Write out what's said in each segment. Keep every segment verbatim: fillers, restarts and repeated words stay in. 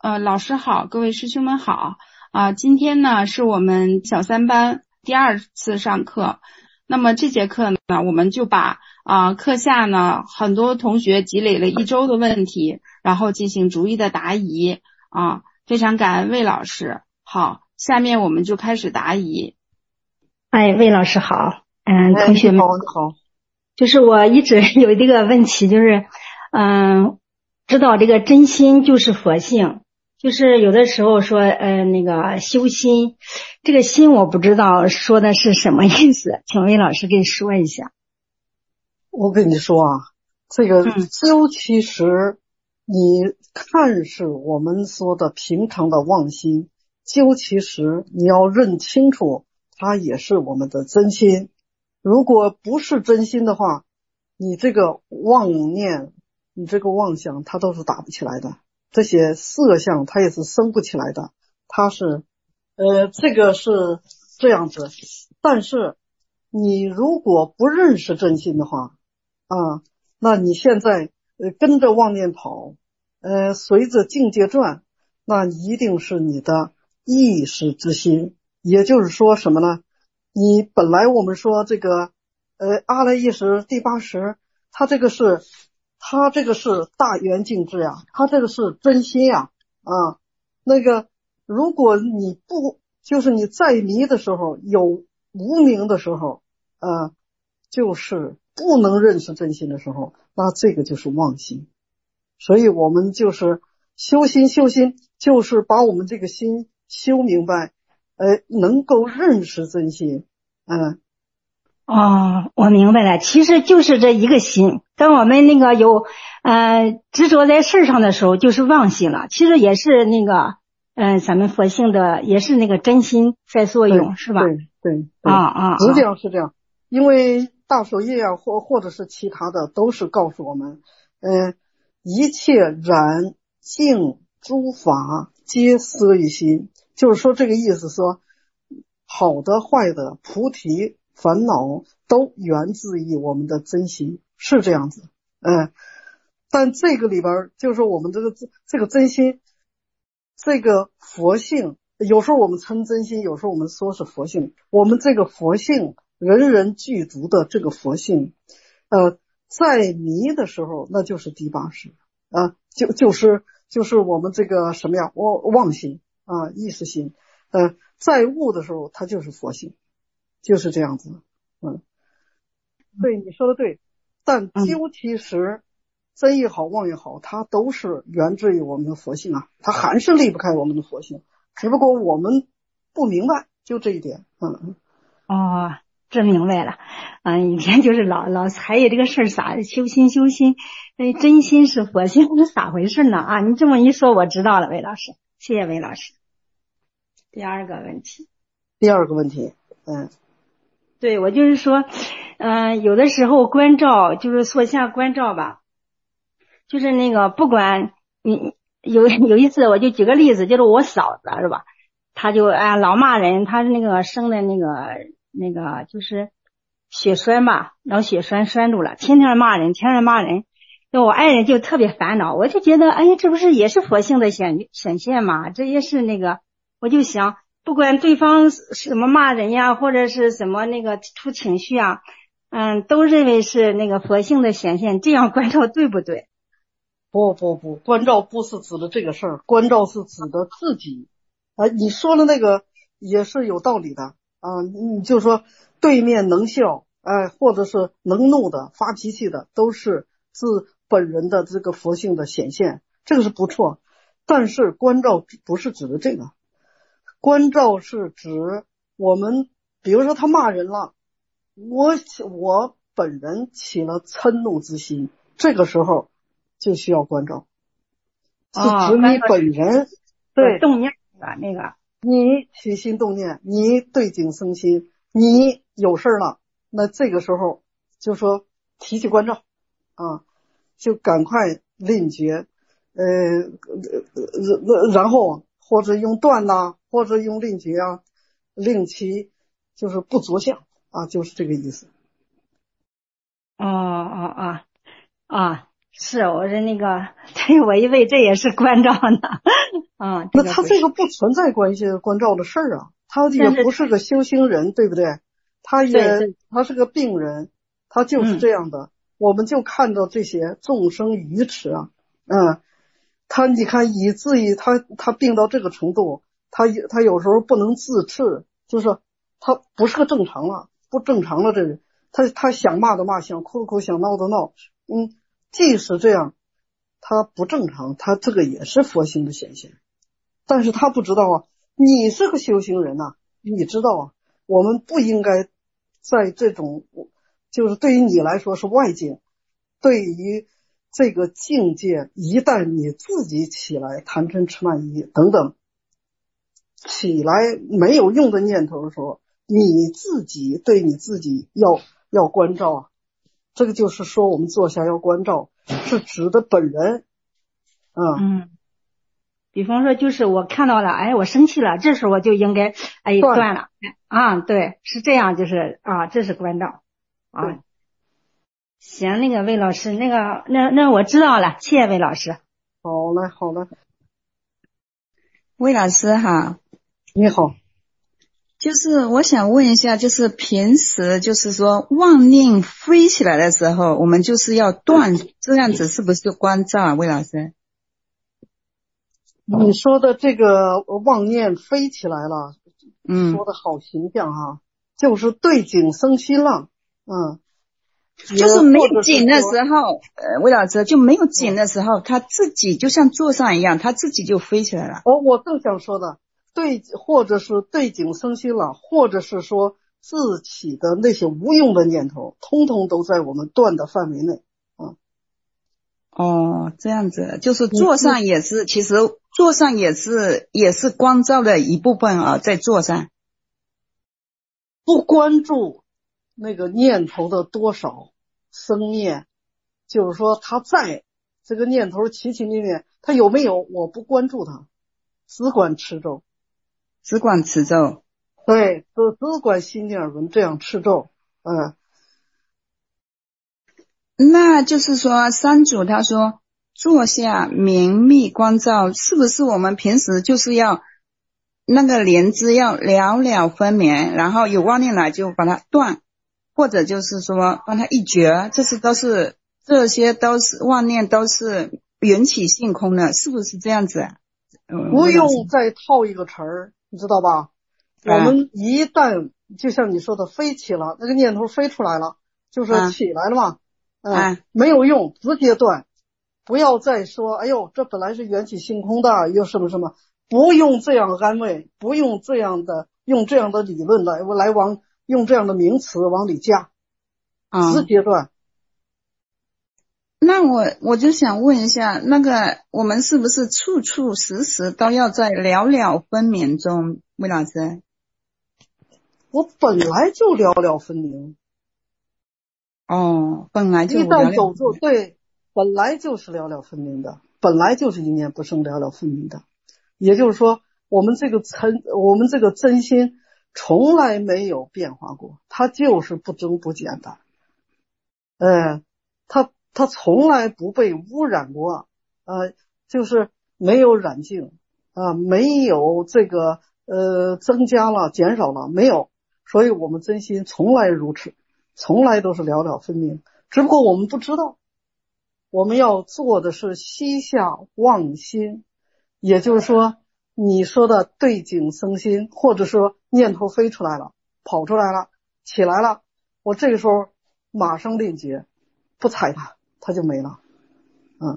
呃，老师好，各位师兄们好啊、今天呢是我们小三班第二次上课。那么这节课呢，我们就把啊、课下呢很多同学积累了一周的问题，然后进行逐一的答疑啊。非常感恩魏老师。好，下面我们就开始答疑。 哎，魏老师好，嗯， 哎同学们， 你好，你好。 就是我一直有这个问题，就是，嗯，知道这个真心就是佛性，就是有的时候说，呃，那个修心，这个心我不知道说的是什么意思，请魏老师给说一下。 我跟你说啊，这个嗯究其实，你看是我们说的平常的妄心，究其实你要认清楚，它也是我们的真心。如果不是真心的话，你这个妄念，你这个妄想，它都是打不起来的。这些色相，它也是生不起来的。它是，呃，这个是这样子。但是你如果不认识真心的话，啊，那你现在呃跟着妄念跑，呃，随着境界转，那一定是你的意识之心。也就是说什么呢？你本来我们说这个，呃，阿赖耶识第八识，它这个是，它这个是大圆镜智呀，它这个是真心呀，啊，那个如果你不，就是你在迷的时候，有无明的时候，呃，就是不能认识真心的时候，那这个就是妄心。所以我们就是修心，修心就是把我们这个心修明白，呃，能够认识真心。嗯， 哦，我明白了，其实就是这一个心。当我们那个有呃执着在事上的时候，就是妄心了。其实也是那个，嗯、呃，咱们佛性的也是那个真心在作用，是吧？ 对对对， 啊啊， 实际上是这样。因为大手印啊，或或者是其他的，都是告诉我们，嗯、呃，一切染净诸法皆色于心，就是说这个意思说，好的坏的菩提烦恼都源自于我们的真心，是这样子。嗯、呃，但这个里边就是我们这个这个真心，这个佛性，有时候我们称真心，有时候我们说是佛性。我们这个佛性，人人具足的这个佛性，呃，在迷的时候，那就是第八识啊，就就是就是我们这个什么呀，妄妄心啊，意识心。呃，在悟的时候，它就是佛性，就是这样子。嗯，对，你说的对。但究其实，真也好，妄也好，它都是源自于我们的佛性啊，它还是离不开我们的佛性，只不过我们不明白，就这一点。嗯， 哦，这明白了。嗯，以前就是老老还有这个事儿啥，修心修心，哎，真心是佛性，是咋回事呢？啊，你这么一说，我知道了，魏老师，谢谢魏老师。第二个问题， 第二个问题，嗯， 对，我就是说，嗯、呃，有的时候关照就是说下关照吧，就是那个不管你有有一次我就举个例子，就是我嫂子是吧，她就啊老骂人，她是那个生的那个那个就是血栓吧，脑血栓栓住了，天天骂人，天天骂人。那我爱人就特别烦恼，我就觉得，哎呀，这不是也是佛性的显显现吗？这也是那个，我就想，不管对方什么骂人呀，或者是什么那个出情绪啊，嗯，都认为是那个佛性的显现，这样关照对不对？ 不不不，关照不是指的这个事儿，关照是指的自己。啊，你说的那个也是有道理的啊，你就说对面能笑，哎，或者是能怒的、发脾气的，都是自本人的这个佛性的显现，这个是不错。但是关照不是指的这个，关照是指我们，比如说他骂人了，我我本人起了嗔怒之心，这个时候就需要关照，是指你本人，对， 动念啊那个。 你起心动念，你对境生心，你有事了，那这个时候就说提起关照啊，就赶快令决，呃，呃然后或者用断呐、或者用令决啊，令其就是不着相啊，就是这个意思。 哦哦哦啊，是我是那个，对我以为这也是关照呢。 啊， 那他这个不存在关系关照的事儿啊，他也不是个修行人，对不对？他也他是个病人，他就是这样的。嗯、我们就看到这些众生愚痴啊，嗯，他你看以至于他他病到这个程度，他他有时候不能自制，就是他不是个正常了，不正常了这人，他他想骂的骂，想哭的哭，想闹的闹，嗯，即使这样，他不正常，他这个也是佛性的显现。但是他不知道啊，你是个修行人呐、啊，你知道啊，我们不应该在这种，就是对于你来说是外境，对于这个境界，一旦你自己起来贪嗔痴慢疑等等起来没有用的念头的时候，你自己对你自己要要关照啊。这个就是说我们坐下要关照，是指的本人。嗯嗯，比方说就是我看到了，哎，我生气了，这时候我就应该哎断了啊，对，是这样，就是啊，这是关照啊。行，那个魏老师，那个那那我知道了，谢谢魏老师。 好嘞，好嘞。 魏老师好。 你好。 就是我想问一下，就是平时就是说妄念飞起来的时候，我们就是要断，这样子是不是关照啊，魏老师？ 你说的这个妄念飞起来了， 嗯， 说的好形象哈，就是对景生心了，嗯， 就是没有景的时候，呃，魏老师就没有景的时候，他自己就像座上一样，他自己就飞起来了。 哦，我正想说的，对，或者是对景生心了，或者是说自起的那些无用的念头，通通都在我们断的范围内，嗯。 哦，这样子，就是座上也是，其实座上也是也是关照的一部分啊，在座上。 不关注那个念头的多少生念，就是说他在这个念头起起灭灭，他有没有我不关注他，只管持咒， 只管持咒， 对，只只管心念轮这样持咒，嗯。 那就是说三祖他说坐下明密关照，是不是我们平时就是要那个莲枝要了了分明，然后有妄念来就把它断，或者就是说帮它一绝，这是都是这些都是妄念都是缘起性空的，是不是这样子啊？ 嗯、不用再套一个词儿，你知道吧？啊、我们一旦就像你说的飞起了，那个念头飞出来了，就是起来了嘛。啊嗯、啊，没有用，直接断，不要再说，哎呦，这本来是缘起性空的，又什么什么，不用这样安慰，不用这样的，用这样的理论来来往，用这样的名词往里加， 啊， 直接断。 那我我就想问一下，那个我们是不是处处时时都要在了了分明中，魏老师？ 我本来就了了分明。 哦，本来就一旦走住，对，本来就是了了分明的，本来就是一念不生了了分明的。也就是说，我们这个真，我们这个真心从来没有变化过，它就是不增不减的。呃，它它从来不被污染过，呃，就是没有染净啊、呃，没有这个呃增加了、减少了，没有。所以我们真心从来如此。从来都是了了分明，只不过我们不知道。我们要做的是息下忘心，也就是说你说的对景生心，或者说念头飞出来了，跑出来了，起来了，我这个时候马上令结，不睬它，它就没了。嗯。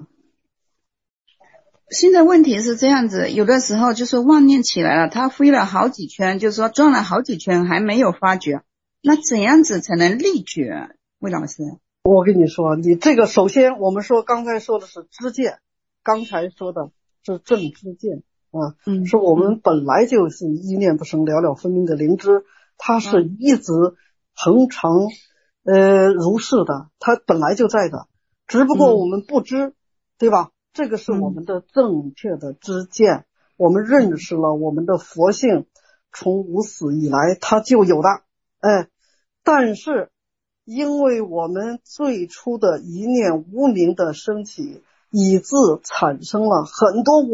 现在问题是这样子，有的时候就是妄念起来了，它飞了好几圈，就是说转了好几圈还没有发觉。那怎样子才能立觉？魏老师， 我跟你说，你这个首先我们说刚才说的是知见，刚才说的是正知见啊，嗯，是我们本来就是一念不生了了分明的灵知，它是一直恒常呃如是的，它本来就在的，只不过我们不知，嗯、对吧？这个是我们的正确的知见，我们认识了我们的佛性，从无始以来它就有的。哎，但是因为我们最初的一念无明的升起，以致产生了很多无明，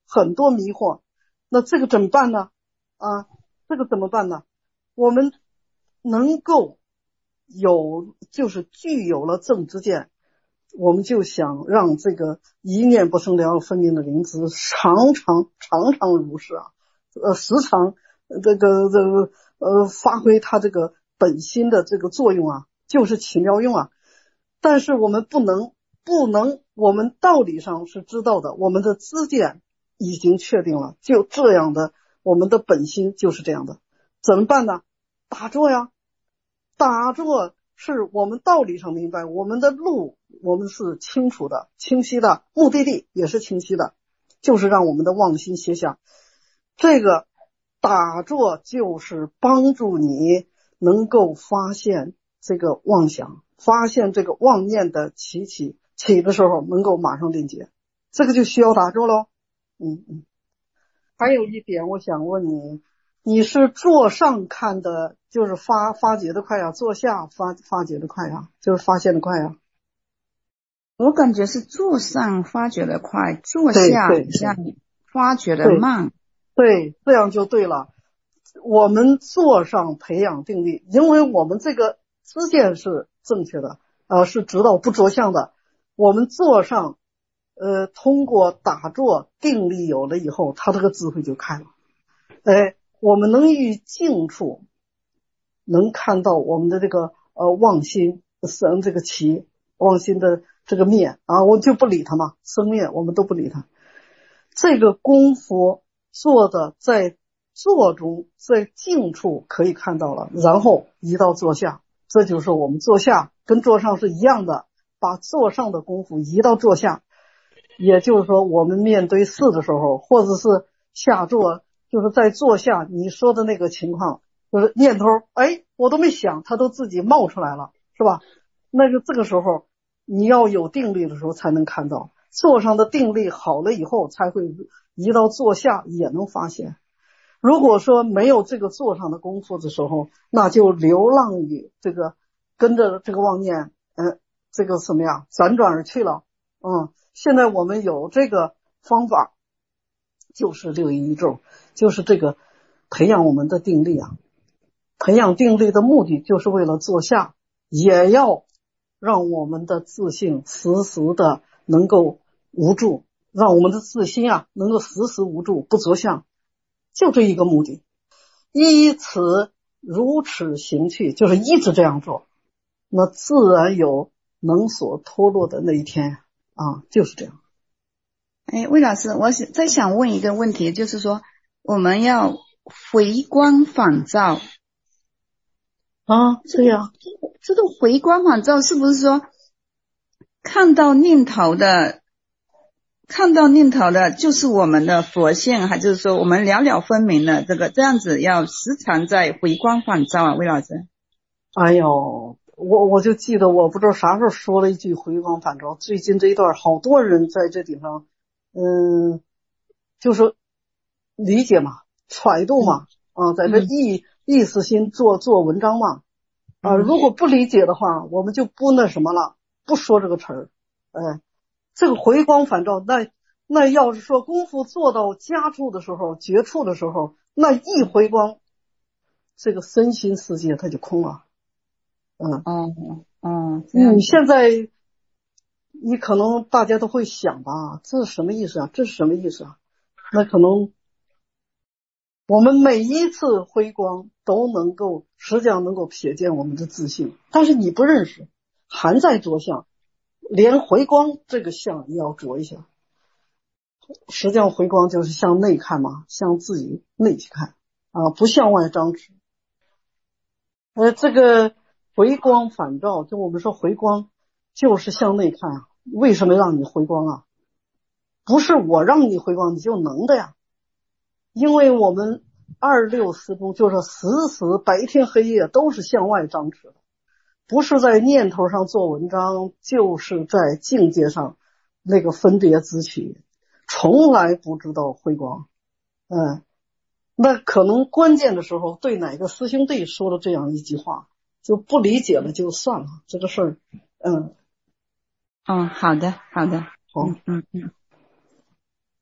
很多迷惑。那这个怎么办呢？啊，这个怎么办呢？我们能够有，就是具有了正知见，我们就想让这个一念不生了了分明的灵知常常常常如是啊，呃，时常这个这个呃发挥它这个本心的这个作用啊，就是起妙用啊。但是我们不能不能，我们道理上是知道的，我们的知见已经确定了，就这样的，我们的本心就是这样的，怎么办呢？打坐呀，打坐是我们道理上明白，我们的路我们是清楚的、清晰的，目的地也是清晰的，就是让我们的妄心歇下。这个打坐就是帮助你能够发现这个妄想，发现这个妄念的起起起的时候能够马上定结，这个就需要打坐咯。嗯嗯。还有一点我想问你，你是坐上看的，就是发发觉的快呀，坐下发发觉的快呀，就是发现的快呀？ 我感觉是坐上发觉的快，坐对下对像发觉的慢。 对，这样就对了。我们坐上培养定力，因为我们这个知见是正确的，呃，是知道不着相的。我们坐上，呃，通过打坐定力有了以后，他这个智慧就开了。哎，我们能于静处能看到我们的这个呃妄心生这个起，妄心的这个灭啊，我就不理他嘛，生灭我们都不理他。这个功夫做的在坐中，在静处可以看到了，然后移到坐下，这就是我们坐下跟坐上是一样的，把坐上的功夫移到坐下。也就是说我们面对事的时候，或者是下坐，就是在坐下你说的那个情况，就是念头哎我都没想，它都自己冒出来了，是吧？那个这个时候你要有定力的时候才能看到，坐上的定力好了以后才会移到坐下也能发现。如果说没有这个坐上的功夫的时候，那就流浪于这个跟着这个妄念嗯，这个什么呀辗转而去了。嗯，现在我们有这个方法，就是六一一咒，就是这个培养我们的定力啊。培养定力的目的就是为了坐下，也要让我们的自信时时的能够无助，让我们的自心啊能够时时无助不着相，就这一个目的。依此如此行去，就是一直这样做，那自然有能所脱落的那一天啊，就是这样。 哎，魏老师，我再想问一个问题，就是说我们要回光返照啊，对呀。 这个回光返照是不是说看到念头的看到念头的就是我们的佛性，还是说我们了了分明了这个这样子要时常在回光返照啊？魏老师， 哎呦，我我就记得我不知道啥时候说了一句回光返照，最近这一段好多人在这地方嗯，就是理解嘛，揣度嘛，啊，在这意意思心做做文章嘛，啊，如果不理解的话，我们就不那什么了，不说这个词儿。哎，这个回光返照，那那要是说功夫做到家处的时候，觉处的时候，那一回光，这个身心世界它就空了。嗯哦哦， 你现在你可能大家都会想吧，这是什么意思啊？这是什么意思啊？那可能我们每一次回光都能够实际上能够瞥见我们的自信，但是你不认识，还在着相，连回光这个相也要着一下。实际上回光就是向内看嘛，向自己内去看啊，不向外张弛。呃，这个回光返照，就我们说回光就是向内看啊。为什么让你回光啊？不是我让你回光你就能的呀，因为我们二六时中就是时时白天黑夜都是向外张弛的，不是在念头上做文章，就是在境界上那个分别之取，从来不知道回光。嗯，那可能关键的时候对哪个师兄弟说了这样一句话，就不理解了就算了，这个事儿。嗯， 哦，好的好的， 好， 嗯嗯嗯。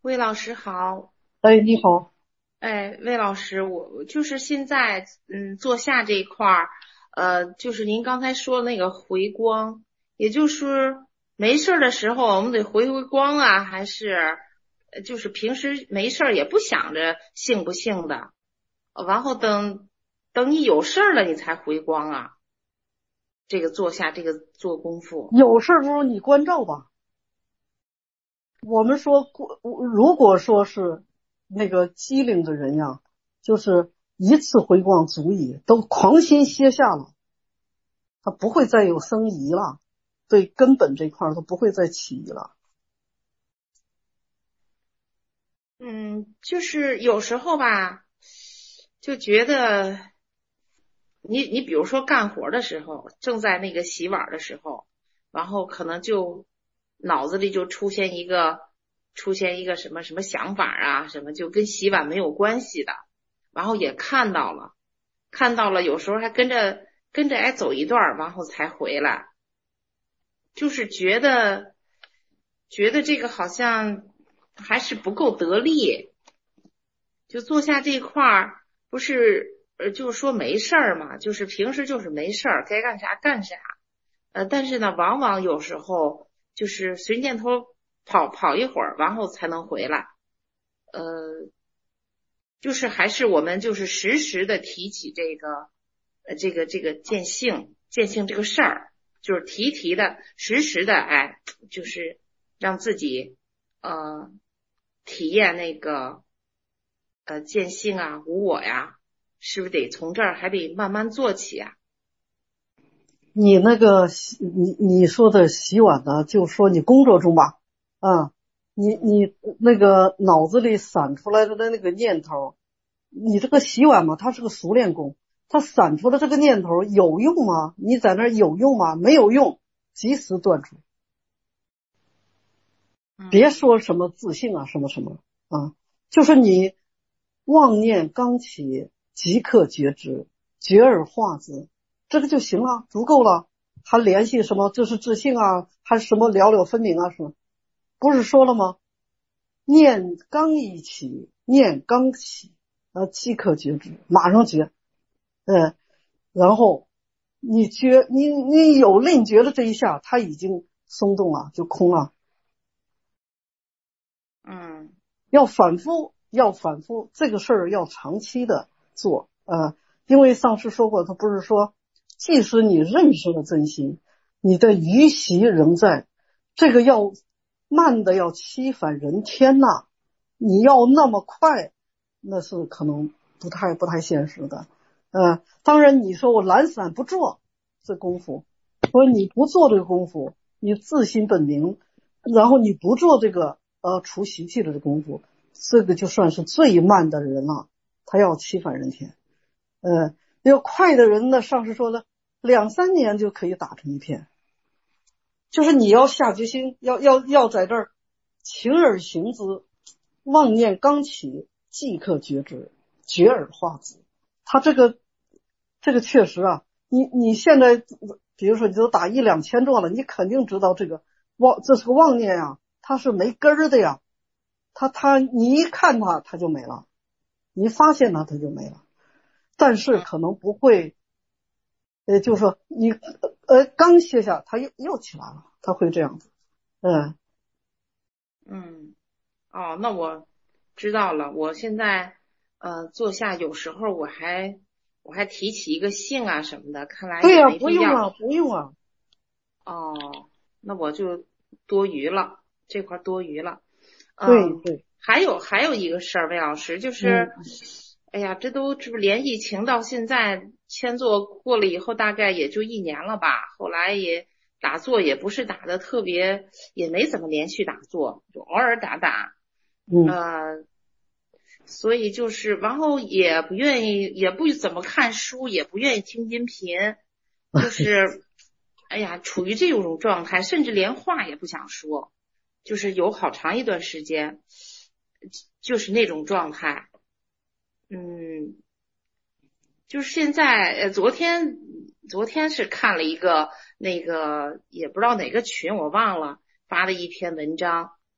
魏老师好。 哎，你好。 哎，魏老师，我就是现在嗯坐下这一块儿，呃，就是您刚才说那个回光，也就是没事儿的时候我们得回回光啊，还是呃就是平时没事儿也不想着信不信的，呃然后等等你有事儿了你才回光啊。这个坐下这个做功夫， 有事儿不如你关照吧。我们说，如果说是那个机灵的人呀，就是一次回光足矣，都狂心歇下了，他不会再有生疑了，对根本这块儿都不会再起疑了。 嗯，就是有时候吧，就觉得你你比如说干活的时候，正在那个洗碗的时候，然后可能就脑子里就出现一个出现一个什么什么想法啊，什么就跟洗碗没有关系的，然后也看到了，看到了，有时候还跟着跟着哎走一段，然后才回来，就是觉得觉得这个好像还是不够得力。就坐下这块儿，不是呃，就是说没事儿嘛，就是平时就是没事儿，该干啥干啥。呃，但是呢，往往有时候就是随念头跑跑一会儿，然后才能回来。呃，就是还是我们就是时时的提起这个呃这个这个见性见性这个事儿，就是提提的时时的哎，就是让自己呃体验那个。呃，见性啊，无我呀，是不是得从这儿还得慢慢做起啊？ 你那个你你说的洗碗呢，就说你工作中吧，啊，你你那个脑子里闪出来的那个念头，你这个洗碗嘛，它是个熟练工，它闪出的这个念头有用吗？你在那儿有用吗？没有用，及时断除。别说什么自信啊，什么什么啊，就是你。妄念刚起，即刻觉知，觉而化之，这个就行了，足够了。还联系什么？这是自信啊，还是什么了了分明啊？什么？不是说了吗？念刚一起，念刚起，呃，即刻觉知，马上觉，呃，然后你觉，你你有令觉的这一下，它已经松动了，就空了。 嗯， 要反复。要反复这个事儿，要长期的做，呃，因为上师说过，他不是说，即使你认识了真心，你的余习仍在，这个要慢的要七返人天呐，你要那么快，那是可能不太不太现实的，呃，当然你说我懒散不做这功夫，说你不做这个功夫，你自心本明，然后你不做这个呃除习气的这功夫。这个就算是最慢的人了，他要七返人天。呃，要快的人呢，上师说了，两三年就可以打成一片。就是你要下决心，要要要在这儿勤而行之，妄念刚起，即刻觉知，觉而化之。他这个这个确实啊，你你现在比如说你都打一两千状了，你肯定知道这个妄这是个妄念呀，它是没根儿的呀。他他你一看他他就没了，你发现他他就没了，但是可能不会，呃，就是说你呃刚歇下他又又起来了，他会这样子，嗯嗯，哦，那我知道了。我现在呃坐下，有时候我还我还提起一个姓啊什么的，看来也没必要。 对呀，不用啊，不用啊。 哦，那我就多余了，这块多余了。 对对， 还有还有一个事儿，魏老师，就是， 嗯、 哎呀，这都这不连疫情到现在签座过了以后，大概也就一年了吧。后来也打坐也不是打的特别，也没怎么连续打坐，就偶尔打打。 嗯， 呃，所以就是，然后也不愿意，也不怎么看书，也不愿意听音频，就是，哎呀，处于这种状态，甚至连话也不想说。就是有好长一段时间，就是那种状态，嗯，就是现在，呃，昨天昨天是看了一个那个也不知道哪个群我忘了发了一篇文章，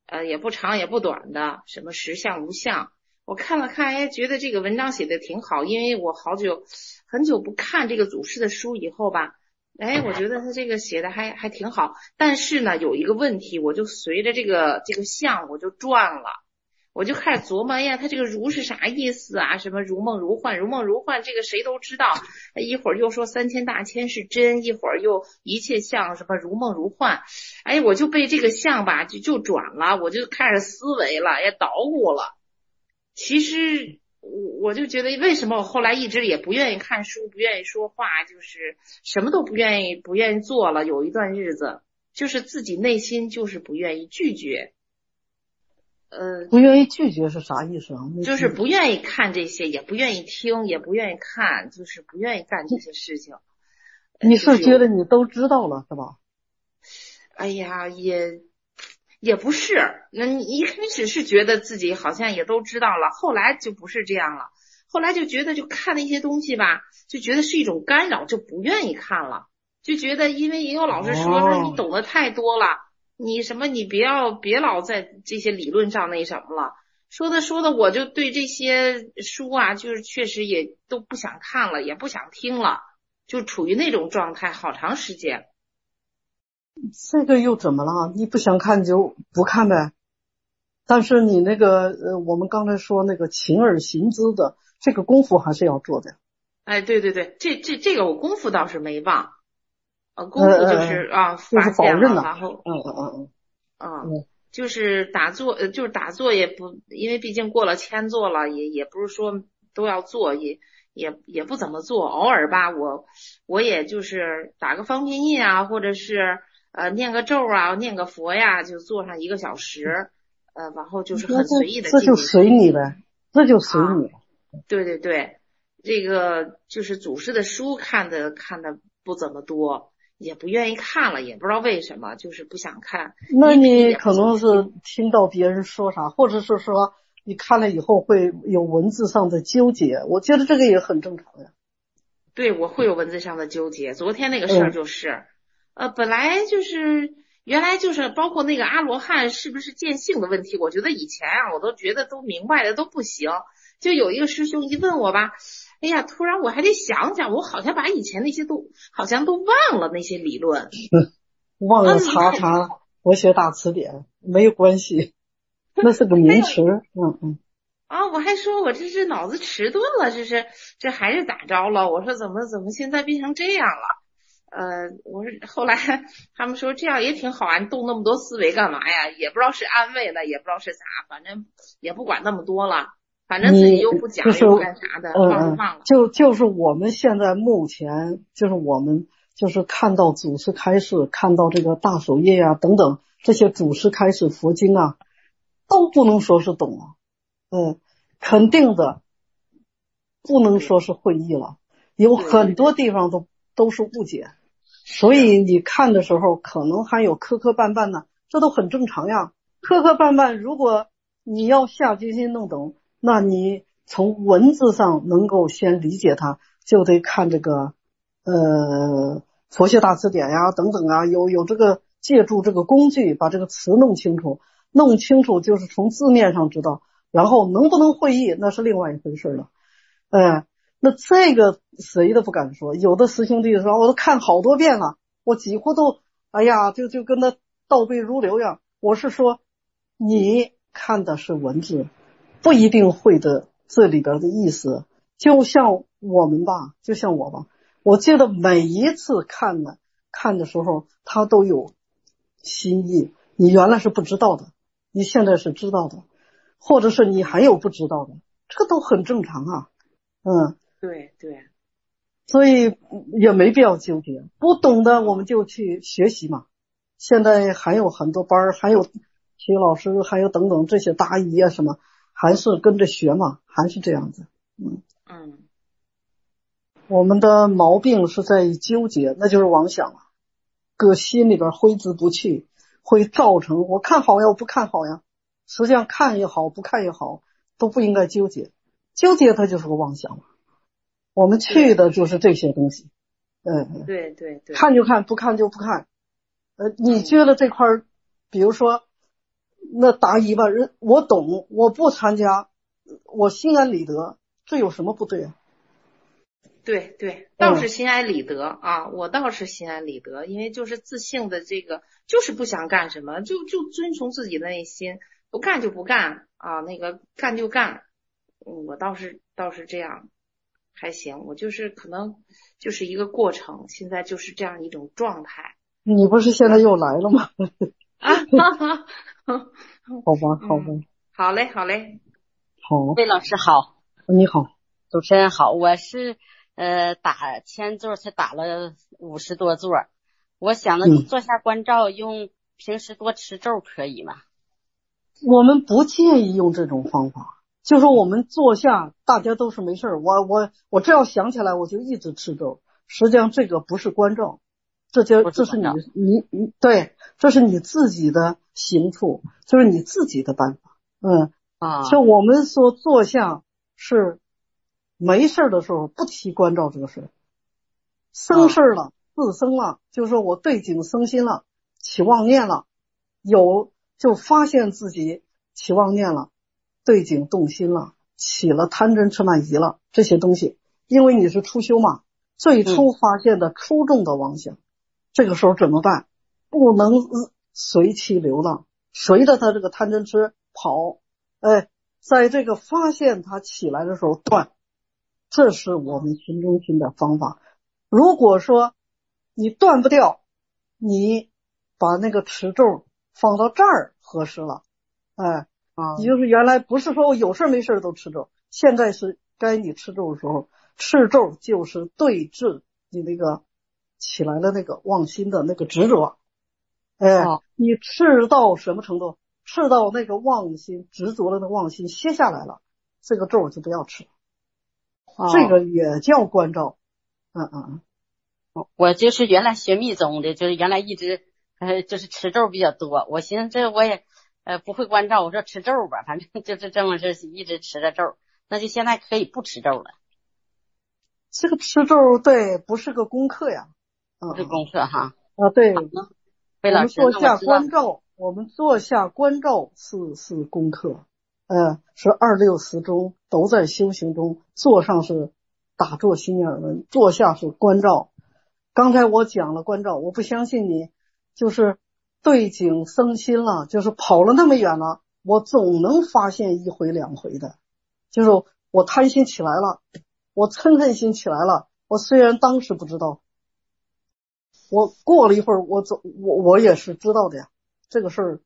呃，也不长也不短的，什么实相无相。我看了看，哎，觉得这个文章写的挺好，因为我好久很久不看这个祖师的书以后吧，哎，我觉得他这个写的还还挺好。但是呢，有一个问题，我就随着这个这个相我就转了。我就开始琢磨，哎呀，他这个如是啥意思啊？什么如梦如幻，如梦如幻，这个谁都知道。一会儿又说三千大千是真，一会儿又一切相什么如梦如幻。哎，我就被这个相吧就就转了，我就开始思维了，也捣鼓了。其实我我就觉得，为什么我后来一直也不愿意看书，不愿意说话，就是什么都不愿意不愿意做了。有一段日子，就是自己内心就是不愿意拒绝。呃， 不愿意拒绝是啥意思啊？ 就是不愿意看这些，也不愿意听，也不愿意看，就是不愿意干这些事情。 你是觉得你都知道了是吧？ 哎呀，也也不是，那你一开始是觉得自己好像也都知道了，后来就不是这样了。后来就觉得就看那些东西吧，就觉得是一种干扰，就不愿意看了。就觉得因为也有老师说说你懂得太多了。你什么？你别要别老在这些理论上那什么了。说的说的，我就对这些书啊，就是确实也都不想看了，也不想听了，就处于那种状态好长时间。 这个又怎么了？你不想看就不看呗。但是你那个呃，我们刚才说那个勤而行之的这个功夫还是要做的。 哎，对对对，这这这个我功夫倒是没忘。呃，功夫就是、呃、啊，发现了，然后， 嗯嗯嗯嗯，嗯，就是打坐，呃，就是打坐也不，因为毕竟过了千坐了，也也不是说都要做，也也也不怎么做，偶尔吧，我我也就是打个方便印啊，或者是呃念个咒啊，念个佛呀，就坐上一个小时，呃，然后就是很随意的， 这就随你呗，这就随你、 啊。对对对，这个就是祖师的书看的看的不怎么多。也不愿意看了，也不知道为什么，就是不想看。 那你可能是听到别人说啥，或者是说你看了以后会有文字上的纠结，我觉得这个也很正常呀。 对，我会有文字上的纠结。昨天那个事儿就是，嗯、呃，本来就是原来就是包括那个阿罗汉是不是见性的问题，我觉得以前啊我都觉得都明白的都不行。就有一个师兄一问我吧。哎呀，突然我还得想想，我好像把以前那些都好像都忘了那些理论， 忘了查查佛学大词典没有关系，那是个名词。嗯嗯。 啊，我还说我这是脑子迟钝了，这是这还是咋着了？我说怎么怎么现在变成这样了？呃，我说后来他们说这样也挺好啊，你动那么多思维干嘛呀？也不知道是安慰了，也不知道是啥，反正也不管那么多了。反正自己又不讲， 就是、 又不干啥的，忘了忘了。 就就是我们现在目前就是我们就是看到祖师开示，看到这个大守夜啊等等这些祖师开示佛经啊，都不能说是懂啊，嗯，肯定的不能说是会意了，有很多地方都都是误解，所以你看的时候可能还有磕磕绊绊呢，这都很正常呀。磕磕绊绊，如果你要下决心弄懂。那你从文字上能够先理解它，就得看这个呃佛学大词典呀等等啊，有有这个借助这个工具把这个词弄清楚，弄清楚就是从字面上知道，然后能不能会意那是另外一回事了。呃那这个谁都不敢说，有的师兄弟说我都看好多遍了，我几乎都哎呀就就跟他倒背如流呀。我是说你看的是文字，不一定会的这里边的意思，就像我们吧，就像我吧，我记得每一次看的看的时候，它都有新意。你原来是不知道的，你现在是知道的，或者是你还有不知道的，这个都很正常啊。嗯， 对对， 所以也没必要纠结，不懂的我们就去学习嘛。现在还有很多班，还有体育老师，还有等等这些答疑啊什么。还是跟着学嘛，还是这样子。嗯嗯， 我们的毛病是在于纠结，那就是妄想了，搁心里边挥之不去，会造成我看好呀，我不看好呀。实际上看也好，不看也好，都不应该纠结，纠结它就是个妄想了。我们去的就是这些东西。嗯， 对对对， 看就看，不看就不看。呃，你觉得这块，比如说那答疑吧，人我懂，我不参加，我心安理得，这有什么不对啊？ 对对，倒是心安理得、嗯、啊，我倒是心安理得，因为就是自性的这个，就是不想干什么，就就遵从自己的内心，不干就不干啊，那个干就干，嗯，我倒是倒是这样，还行，我就是可能就是一个过程，现在就是这样一种状态。 你不是现在又来了吗？ 啊，哈哈， 好吧，好吧、 嗯，好嘞，好嘞， 好。 魏老师好， 你好， 主持人好，我是呃打签座才打了五十多座，我想着坐下关照用平时多吃咒可以吗？ 我们不建议用这种方法，就说我们坐下大家都是没事，我我我只要想起来我就一直吃咒，实际上这个不是关照，这就这是你你你对，这是你自己的行处，就是你自己的办法。嗯啊， 就我们说坐下是没事的时候不提关照这个事，生事了自生了，就是说我对景生心了，起妄念了，有就发现自己起妄念了，对景动心了，起了贪嗔痴慢疑了，这些东西，因为你是初修嘛，最初发现的初重的妄想、嗯、这个时候怎么办？不能随其流浪，随着他这个贪嗔痴跑，哎，在这个发现他起来的时候断，这是我们心中心的方法。如果说你断不掉，你把那个持咒放到这儿合适了，哎，也就是原来不是说我有事没事都持咒，现在是该你持咒的时候，持咒就是对治你那个起来的那个妄心的那个执着，哎，你持到什么程度？持到那个妄心执着的那个妄心歇下来了，这个咒就不要持，这个也叫关照。嗯嗯嗯，我就是原来学密宗的，就是原来一直呃就是持咒比较多，我寻思这我也呃不会关照，我说持咒吧，反正就是这么是一直持着咒，那就现在可以不持咒了。 这个持咒对不是个功课呀， 不是功课哈。 啊对， 我们坐下关照，我们坐下关照是是功课，呃是二六时中都在修行中，坐上是打坐心念耳闻，坐下是关照。刚才我讲了关照，我不相信你就是对景生心了，就是跑了那么远了，我总能发现一回两回的，就是我贪心起来了，我嗔恨心起来了，我虽然当时不知道，我过了一会儿我走我我也是知道的呀，这个事儿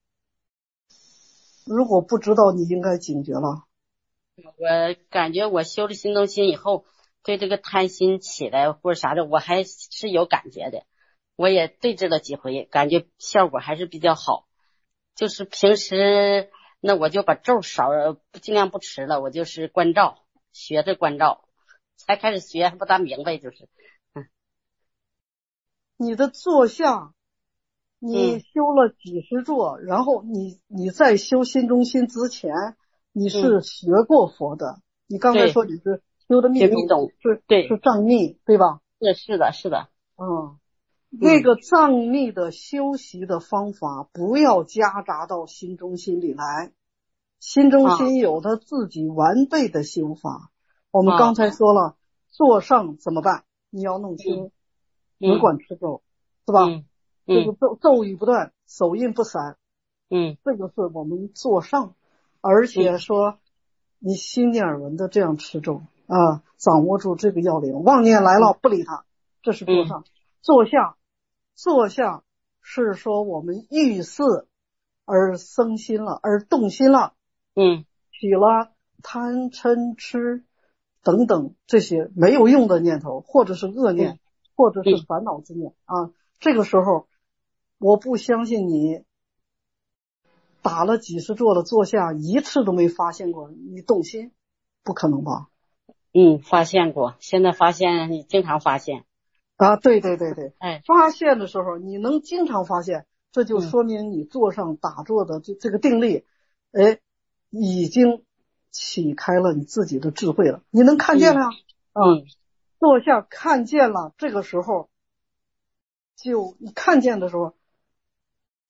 如果不知道你应该警觉了。 我感觉我修了心动心以后，对这个贪心起来或者啥的我还是有感觉的，我也对治了几回，感觉效果还是比较好。就是平时那我就把咒少尽量不持了，我就是关照，学着关照，才开始学还不大明白，就是嗯， 你的坐下你修了几十座、嗯、然后你你在修心中心之前你是学过佛的、嗯、你刚才说你是修的密宗，是对是藏密对吧？ 是是的是的。 嗯，那个藏密的修习的方法不要夹杂到心中心里来，心中心有他自己完备的修法、啊、我们刚才说了、啊、坐上怎么办？你要弄清只管持咒、嗯、是吧、嗯嗯、这个咒咒语不断，手印不散， 嗯， 这个是我们坐上，而且说你心念耳闻的这样持咒啊，掌握住这个要领，妄念来了不理他，这是坐上、嗯、坐下坐下是说我们遇事而生心了，而动心了， 嗯， 起了贪嗔痴等等这些没有用的念头，或者是恶念、嗯、或者是烦恼之念、嗯、啊，这个时候我不相信你打了几十座的坐下一次都没发现过你动心，不可能吧？ 嗯，发现过，现在发现经常发现啊，对对对对， 哎， 发现的时候你能经常发现，这就说明你坐上打坐的这这个定力，哎，已经启开了你自己的智慧了，你能看见了、 嗯、 啊，坐下看见了，这个时候就你看见的时候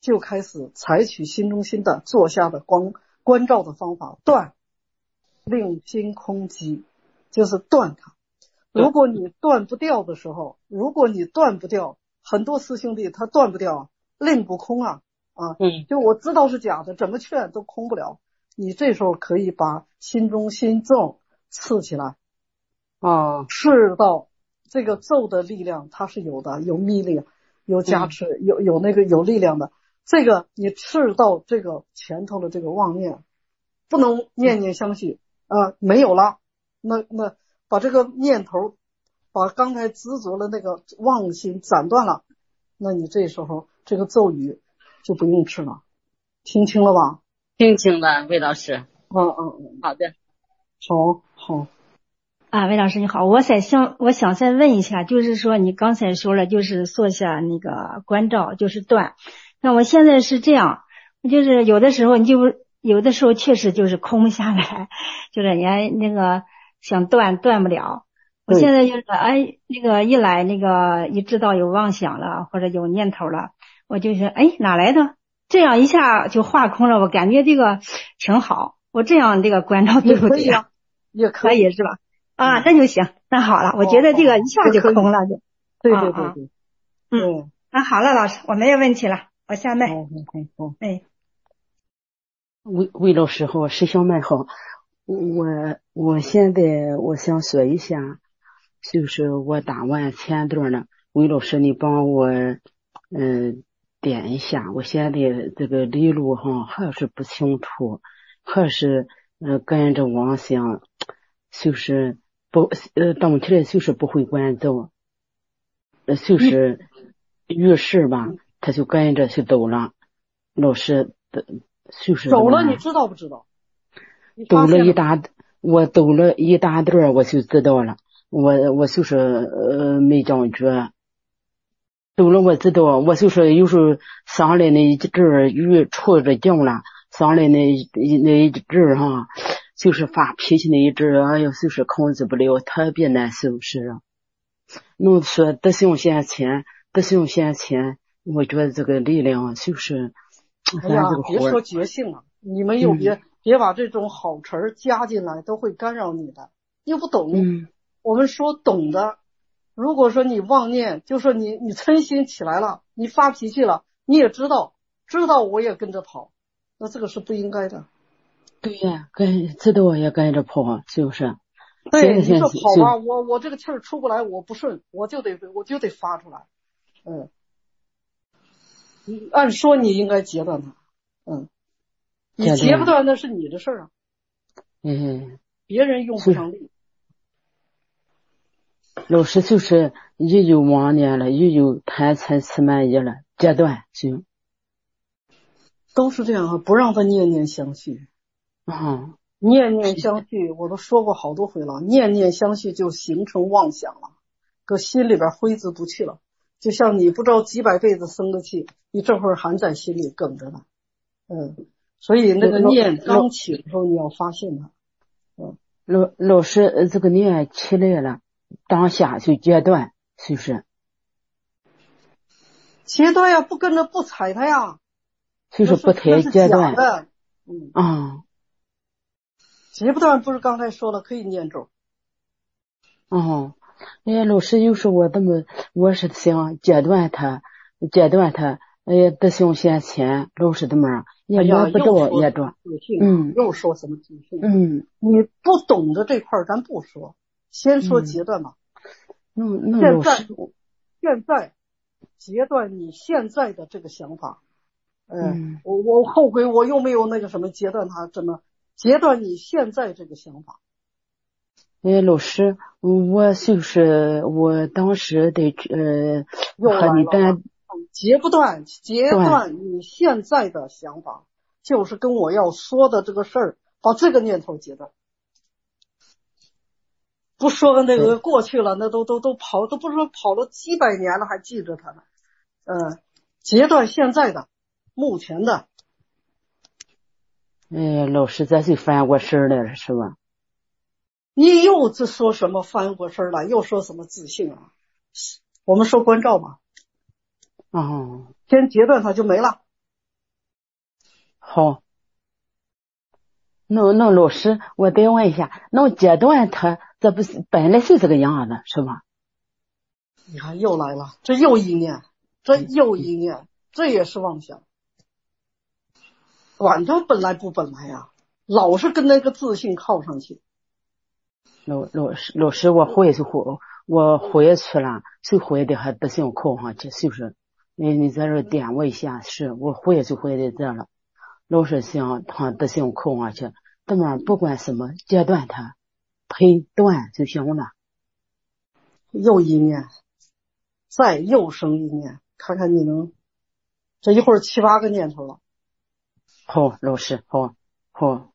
就开始采取心中心的坐下的光关照的方法，断令心空寂，就是断它。如果你断不掉的时候，如果你断不掉，很多师兄弟他断不掉，令不空啊啊， 嗯， 就我知道是假的，怎么劝都空不了。你这时候可以把心中心咒刺起来， 哦， 刺到这个咒的力量，它是有的，有密力，有加持，嗯、有有那个有力量的。这个你刺到这个前头的这个妄念，不能念念相续啊、呃，没有了，那那把这个念头，把刚才执着的那个妄心斩断了，那你这时候这个咒语就不用吃了，听清了吧？ 听清了，魏老师。 嗯嗯嗯， 好的， 好好。 啊，魏老师你好，我再想我想再问一下，就是说你刚才说了，就是坐下那个关照，就是断。那我现在是这样，就是有的时候你就有的时候确实就是空不下来，就是人家那个想断断不了。我现在就是哎，那个一来那个一知道有妄想了或者有念头了，我就说哎哪来的？这样一下就化空了，我感觉这个挺好。我这样这个关照对不对呀？ 也可以， 也可以是吧？啊，那就行，那好了，我觉得这个一下就空了，就对对对对， 嗯，那好了，老师，我没有问题了，我下麦。 好好好， 哎， 魏魏老师好，师兄们好，我我现在我想说一下，就是我打完前段呢，魏老师你帮我嗯、呃、点一下，我现在这个理路哈还是不清楚，还是呃跟着妄想，就是不呃动起来就是不会关照，呃就是遇事吧，他就跟着去走了，老师的就是走了，你知道不知道？ 走了一大，我走了一大段，我就知道了。我我就是呃没长觉，走了我知道，我就是有时候上来那一阵儿雨出着劲了，上来那那一阵儿哈，就是发脾气那一阵儿，哎呀，就是控制不了，特别难受是啊。弄说德行现前，德行现前，我觉得这个力量就是。 哎呀，别说觉性了，你们又别、嗯、别把这种好词儿加进来，都会干扰你的。又不懂， 嗯、 我们说懂的。如果说你妄念，就说你你嗔心起来了，你发脾气了，你也知道，知道我也跟着跑，那这个是不应该的。 对呀，跟知道我也跟着跑，是不是？ 对，你说跑吧，我我这个气儿出不来，我不顺，我就得我就得发出来，嗯。按说你应该截断它，嗯，你截不断那是你的事儿啊， 嗯， 别人用不上力。 老师就是也有妄念了，也有贪嗔痴慢疑了，截断行， 都是这样啊，不让他念念相续啊， 念念相续，我都说过好多回了，念念相续就形成妄想了，搁心里边挥之不去了。就像你不知道几百辈子生的气，你这会儿还在心里梗着呢，嗯，所以那个念刚起的时候你要发现它，嗯， 老老师这个念起来了，当下就截断，是不是？ 截断呀，不跟着不踩它呀， 就是不踩截断的，嗯啊， 截不断不是刚才说了可以念咒， 哦。哎呀，老师有时候我这么，我是想截断它，截断它，哎呀，德行现前，老师这么，也也不知道也着， 嗯，又说什么自信？ 嗯， 你不懂的这块咱不说，先说截断吧。 嗯，那老师， 现在截断你现在的这个想法，嗯，我我后悔我又没有那个什么截断它，怎么截断你现在这个想法？ 哎，老师，我就是我当时得呃和你单截不断，截断你现在的想法，就是跟我要说的这个事儿，把这个念头截断。不说那个过去了，那都都都跑，都不是说跑了几百年了还记着他呢。嗯，截断现在的，目前的。 哎，老师这就翻过身来是吧？ 你又这说什么翻过身了，又说什么自信啊？我们说关照嘛， 哦， 先截断它就没了， 好。那那老师，我再问一下，那阶段他这不是本来是这个样的，是吧？ 你看又来了，这又一念，这又一念，这也是妄想。管他本来不本来呀、啊，老是跟那个自信靠上去。 老老师老师，我回去回我回去了，谁回的还不行靠上去，是不是？你你在这点我一下，是我回去回的这了。老师想他不行靠上去，那么不管什么阶段他陪断就行了。 又一念，再又生一念，看看你能，这一会儿七八个念头了。 好，老师，好，好。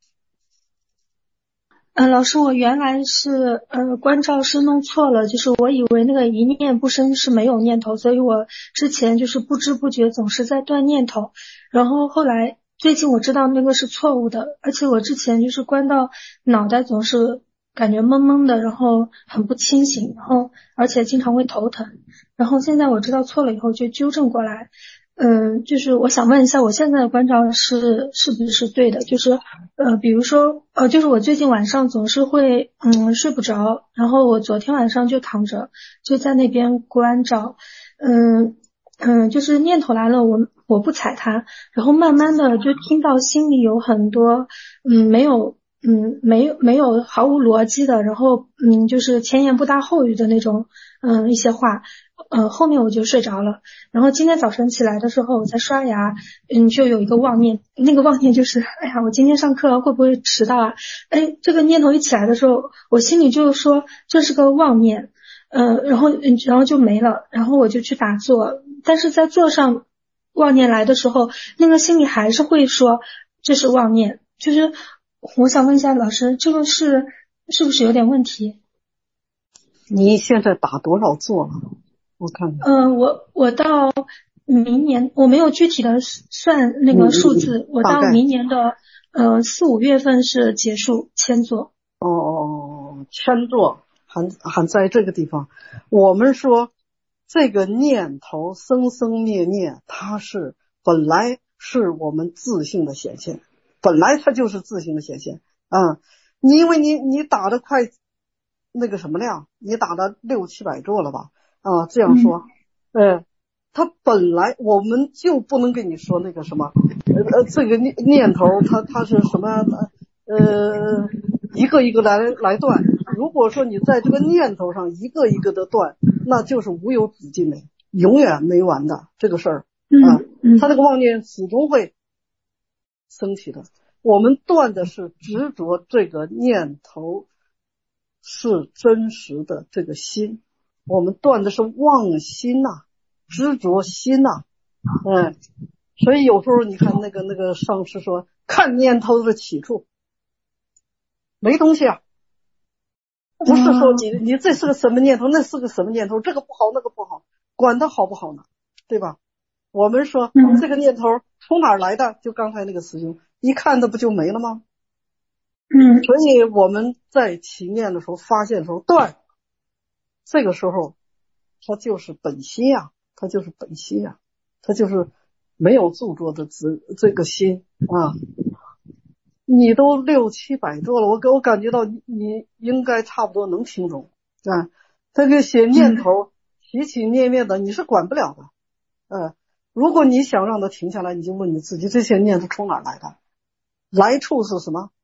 嗯、呃，老师，我原来是呃关照是弄错了，就是我以为那个一念不生是没有念头，所以我之前就是不知不觉总是在断念头，然后后来最近我知道那个是错误的，而且我之前就是关到脑袋总是感觉懵懵的，然后很不清醒，然后而且经常会头疼，然后现在我知道错了以后就纠正过来。嗯，就是我想问一下，我现在的关照是是不是对的？就是呃，比如说呃，就是我最近晚上总是会嗯睡不着，然后我昨天晚上就躺着就在那边关照，嗯嗯，就是念头来了，我我不踩它，然后慢慢的就听到心里有很多嗯没有嗯没有没有毫无逻辑的，然后嗯就是前言不搭后语的那种嗯一些话。呃，后面我就睡着了。然后今天早晨起来的时候，我在刷牙，嗯，就有一个妄念，那个妄念就是，哎呀，我今天上课会不会迟到啊？哎，这个念头一起来的时候，我心里就说这是个妄念，呃，然后然后就没了，然后我就去打坐，但是在坐上妄念来的时候，那个心里还是会说这是妄念，就是我想问一下老师，这个是是不是有点问题？ 你现在打多少坐了？我看看。 呃，我我到明年，我没有具体的算那个数字，嗯、我到明年的呃四五月份是结束千座。 哦哦，千座还还在这个地方。我们说这个念头生生灭灭，它是本来是我们自性的显现，本来它就是自性的显现啊、嗯。你因为你你打得快，那个什么量，你打了六七百座了吧？啊，这样说，嗯、呃，他本来我们就不能跟你说那个什么，呃，这个念念头，它它是什么，呃，一个一个来来断。如果说你在这个念头上一个一个的断，那就是无有止境的，永远没完的这个事儿啊。他这个妄念始终会升起的。我们断的是执着这个念头是真实的这个心。我们断的是妄心呐、啊，执着心呐、啊，嗯，所以有时候你看那个那个上师说，看念头的起处，没东西啊，不是说你你这是个什么念头，那是个什么念头，这个不好那个不好，管它好不好呢，对吧？我们说这个念头从哪儿来的，就刚才那个师兄一看，它不就没了吗？ 嗯， 所以我们在起念的时候，发现的时候断。这个时候，它就是本心呀、啊，它就是本心呀、啊，它就是没有著作的这这个心啊。你都六七百座了，我给我感觉到你你应该差不多能听懂啊。这个些念头起起灭灭的，你是管不了的。呃，如果你想让它停下来，你就问你自己，这些念头从哪儿来的？来处是什么？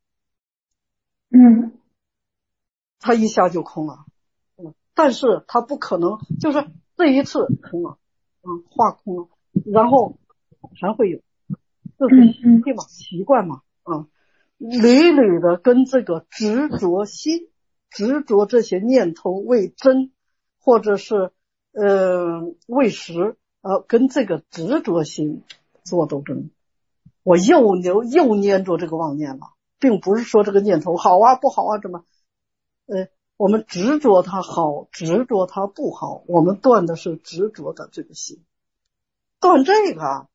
嗯， 它一下就空了。但是它不可能，就是这一次空了，嗯，化空了，然后还会有，这是习气嘛，习惯嘛，啊、嗯，屡屡的跟这个执着心、执着这些念头为真，或者是呃为实，呃，跟这个执着心做斗争。我又扭又粘着这个妄念了，并不是说这个念头好啊不好啊，这么，呃。我们执着它好，执着它不好，我们断的是执着的这个心，断这个。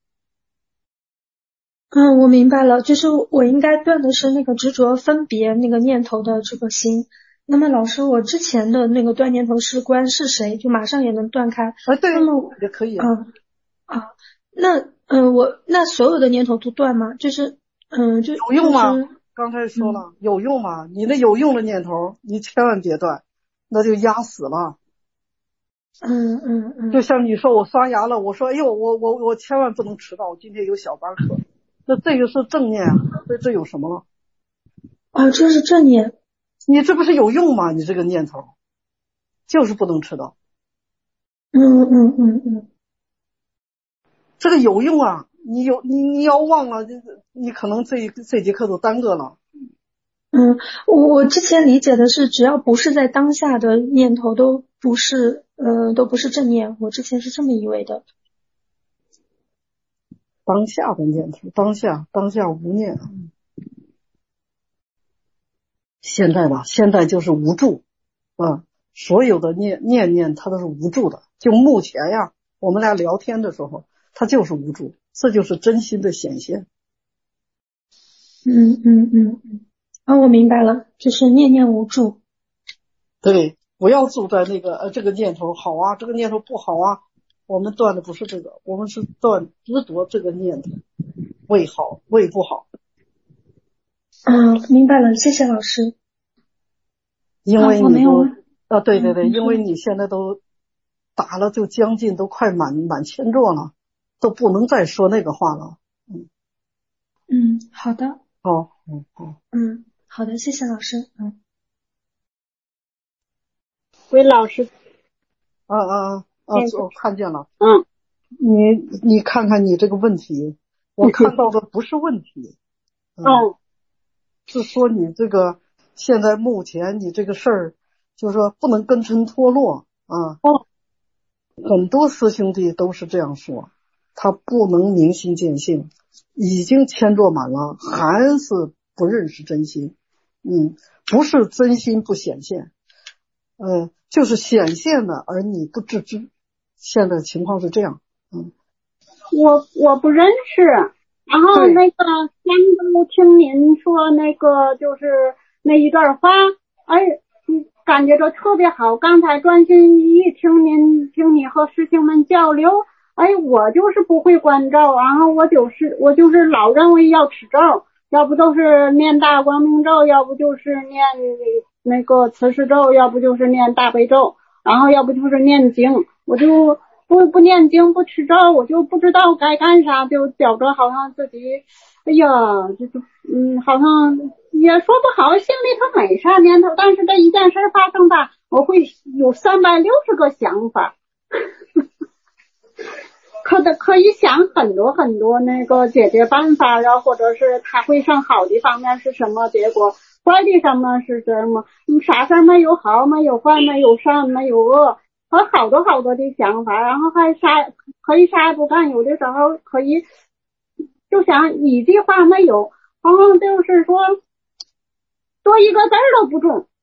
嗯，我明白了，就是我应该断的是那个执着分别那个念头的这个心。那么老师，我之前的那个断念头是观是谁，就马上也能断开。 啊，对， 那么也可以啊。 啊啊，那嗯、呃，我那所有的念头都断吗？就是嗯、呃，就有用吗？ 就是、 刚才说了、嗯、有用吗？你那有用的念头你千万别断，那就压死了。 嗯嗯嗯， 就像你说我刷牙了，我说哎呦我我我千万不能迟到，今天有小班课，那这个是正念啊，这这有什么了？ 哦，这是正念。 你这不是有用吗？你这个念头就是不能迟到。 嗯嗯嗯嗯， 这个有用啊！你有你你要忘了，你可能这这节课都耽搁了。 嗯，我我之前理解的是，只要不是在当下的念头，都不是呃都不是正念。我之前是这么以为的。 当下的念头，当下当下无念。现在吧，现在就是无助啊！所有的念念念，它都是无助的。就目前呀，我们俩聊天的时候，它就是无助，这就是真心的显现。 嗯嗯嗯嗯。啊、哦，我明白了，就是念念无助。 对，不要住在那个呃这个念头好啊，这个念头不好啊。我们断的不是这个，我们是断执着这个念头，为好为不好。 嗯，明白了，谢谢老师。 因为你都、啊、 我没有啊，对对对、 嗯， 因为你现在都打了，就将近都快满满千座了，都不能再说那个话了。嗯嗯，好的。 好，嗯好， 嗯，好的，谢谢老师。嗯， 喂，老师。 啊啊啊！我看见了。 嗯， 你你看看你这个问题，我看到的不是问题。 嗯，嗯是说你这个现在目前你这个事儿，就是说不能跟尘脱落啊。 哦， 很多师兄弟都是这样说，他不能明心见性，已经千座满了，还是不认识真心。嗯，不是真心不显现，呃，就是显现了，而你不自知。现在情况是这样。嗯， 我我不认识。然后那个先都听您说那个就是那一段话，哎，感觉着特别好。刚才专心一听您听你和师兄们交流，哎，我就是不会关照，然后我就是我就是老认为要持咒，要不就是念大光明咒，要不就是念那个慈氏咒，要不就是念大悲咒，然后要不就是念经，我就不不念经不持咒，我就不知道该干啥，就觉着好像自己，哎呀，就是嗯，好像也说不好，心里头没啥念头，但是这一件事发生吧，我会有三百六十个想法，可的可以想很多很多那个解决办法呀，或者是他会上好的方面是什么结果，坏的上面是什么，啥事没有好，没有坏，没有善，没有恶。和好多好多的想法，然后还啥可以啥也不干，有的时候可以就想一句话没有，然后就是说多一个字儿都不中，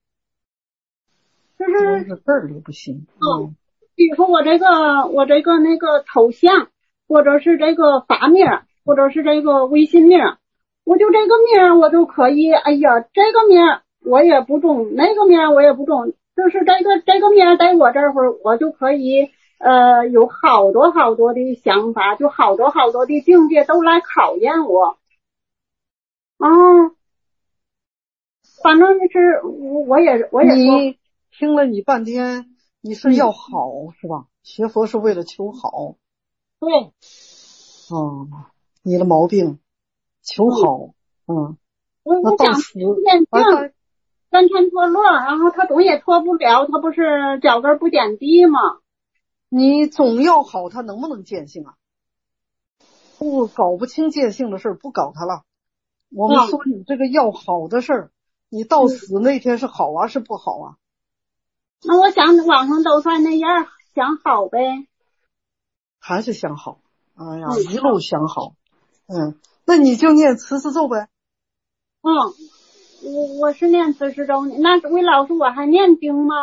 就是一个字儿都不行。 嗯，比如说我这个我这个那个头像，或者是这个法名，或者是这个微信名，我就这个名我就可以，哎呀，这个名我也不中，那个名我也不中。就是这个这个名在我这会儿，我就可以呃有好多好多的想法，就好多好多的境界都来考验我。啊，反正就是我我也我也说， 你听了你半天，你是要好、嗯、是吧？学佛是为了求好。 对。 哦，你的毛病，求好。嗯。 嗯我想念经。跟尘脱落，然后他总也脱不了，他不是脚跟不点地吗？ 你总要好，他能不能见性啊？不搞不清见性的事儿，不搞他了。我们说你这个要好的事儿、嗯，你到死那天是好啊，是不好啊？ 那我想网上都说那样，想好呗。 还是想好？哎呀，一路想好。嗯，那你就念慈氏咒呗。 嗯。我我是念慈氏咒，那魏老师我还念经吗？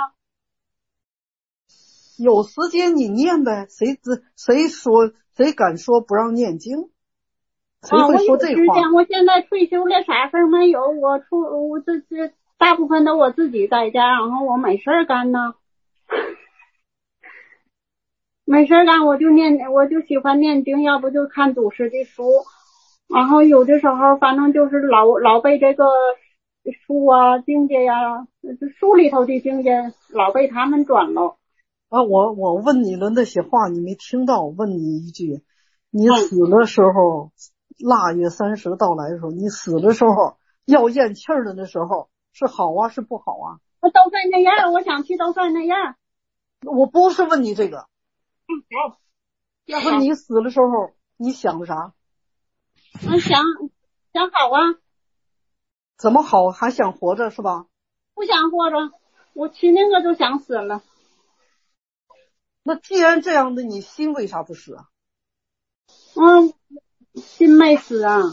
有时间你念呗，谁知谁说谁敢说不让念经？谁会说这话？啊、我有时间，我现在退休了，啥事没有，我出我这这大部分都我自己在家，然后我没事干呢。 没事干我就念，我就喜欢念经，要不就看祖师的书。然后有的时候反正就是老老被这个书啊经节呀，书里头的经节老被他们转了。 啊，我我问你的那些话你没听到，问你一句，你死的时候，腊月三十到来的时候，你死的时候要咽气儿的那时候是好啊是不好啊？ 都算那样，我想去都算那样。 我不是问你这个。 嗯，好。 要不你死的时候你想的啥？ 我想想好啊。 怎么好？还想活着是吧？ 不想活着，我去那个就想死了。 那既然这样的，你心为啥不死啊？ 嗯，心没死啊，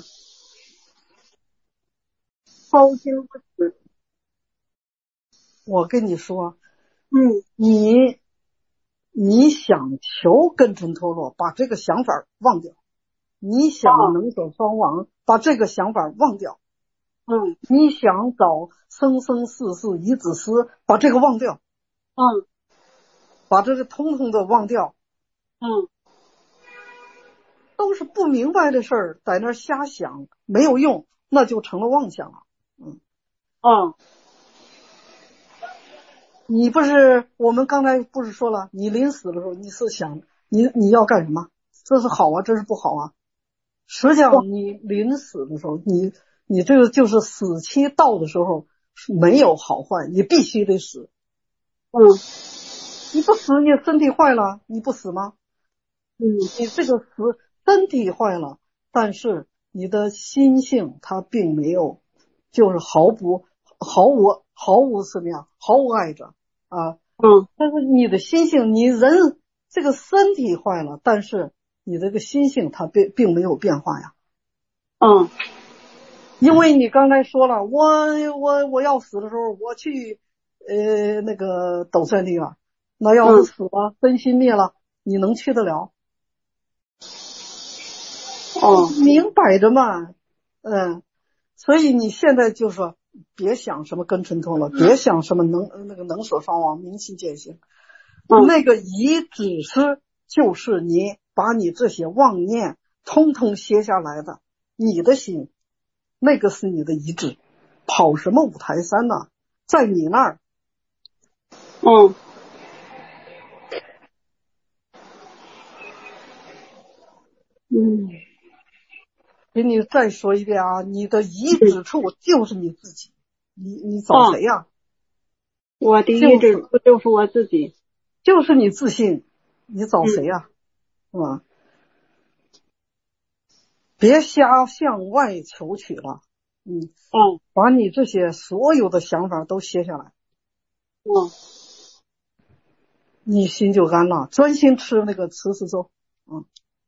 后心不死。 我跟你说， 嗯， 你你想求根尘脱落，把这个想法忘掉；你想能者双亡，把这个想法忘掉。 嗯， 你想找生生世世一子师，把这个忘掉。 嗯， 把这个通通的忘掉。 嗯， 都是不明白的事儿，在那儿瞎想没有用，那就成了妄想了。嗯， 哦， 你不是我们刚才不是说了，你临死的时候你是想你你要干什么？这是好啊，这是不好啊。实际上你临死的时候，你你这个就是死期到的时候没有好坏，你必须得死。 嗯， 你不死，你身体坏了，你不死吗？ 嗯， 你这个死身体坏了，但是你的心性它并没有，就是毫不毫无毫无什么呀，毫无爱着啊。 嗯， 但是你的心性，你人这个身体坏了，但是你这个心性它并并没有变化呀。 嗯， 因为你刚才说了，我我我要死的时候，我去呃那个斗山地方，那要是死了，身心灭了，你能去得了？ 哦， 明摆着嘛。嗯，所以你现在就说别想什么根尘脱了，别想什么能那个能所双亡明心见性。 嗯， 那个遗只是就是你把你这些妄念通通歇下来的，你的心那个是你的遗志，跑什么五台山呢？在你那儿。 嗯，嗯， 给你再说一遍啊，你的遗之处就是你自己。你你找谁呀、啊？ 我的遗之处就是我自己， 就是你自信，你找谁呀、啊？是吧？别瞎向外求取了。嗯， 嗯， 把你这些所有的想法都写下来。 嗯， 你心就安了，专心吃那个慈氏粥。嗯，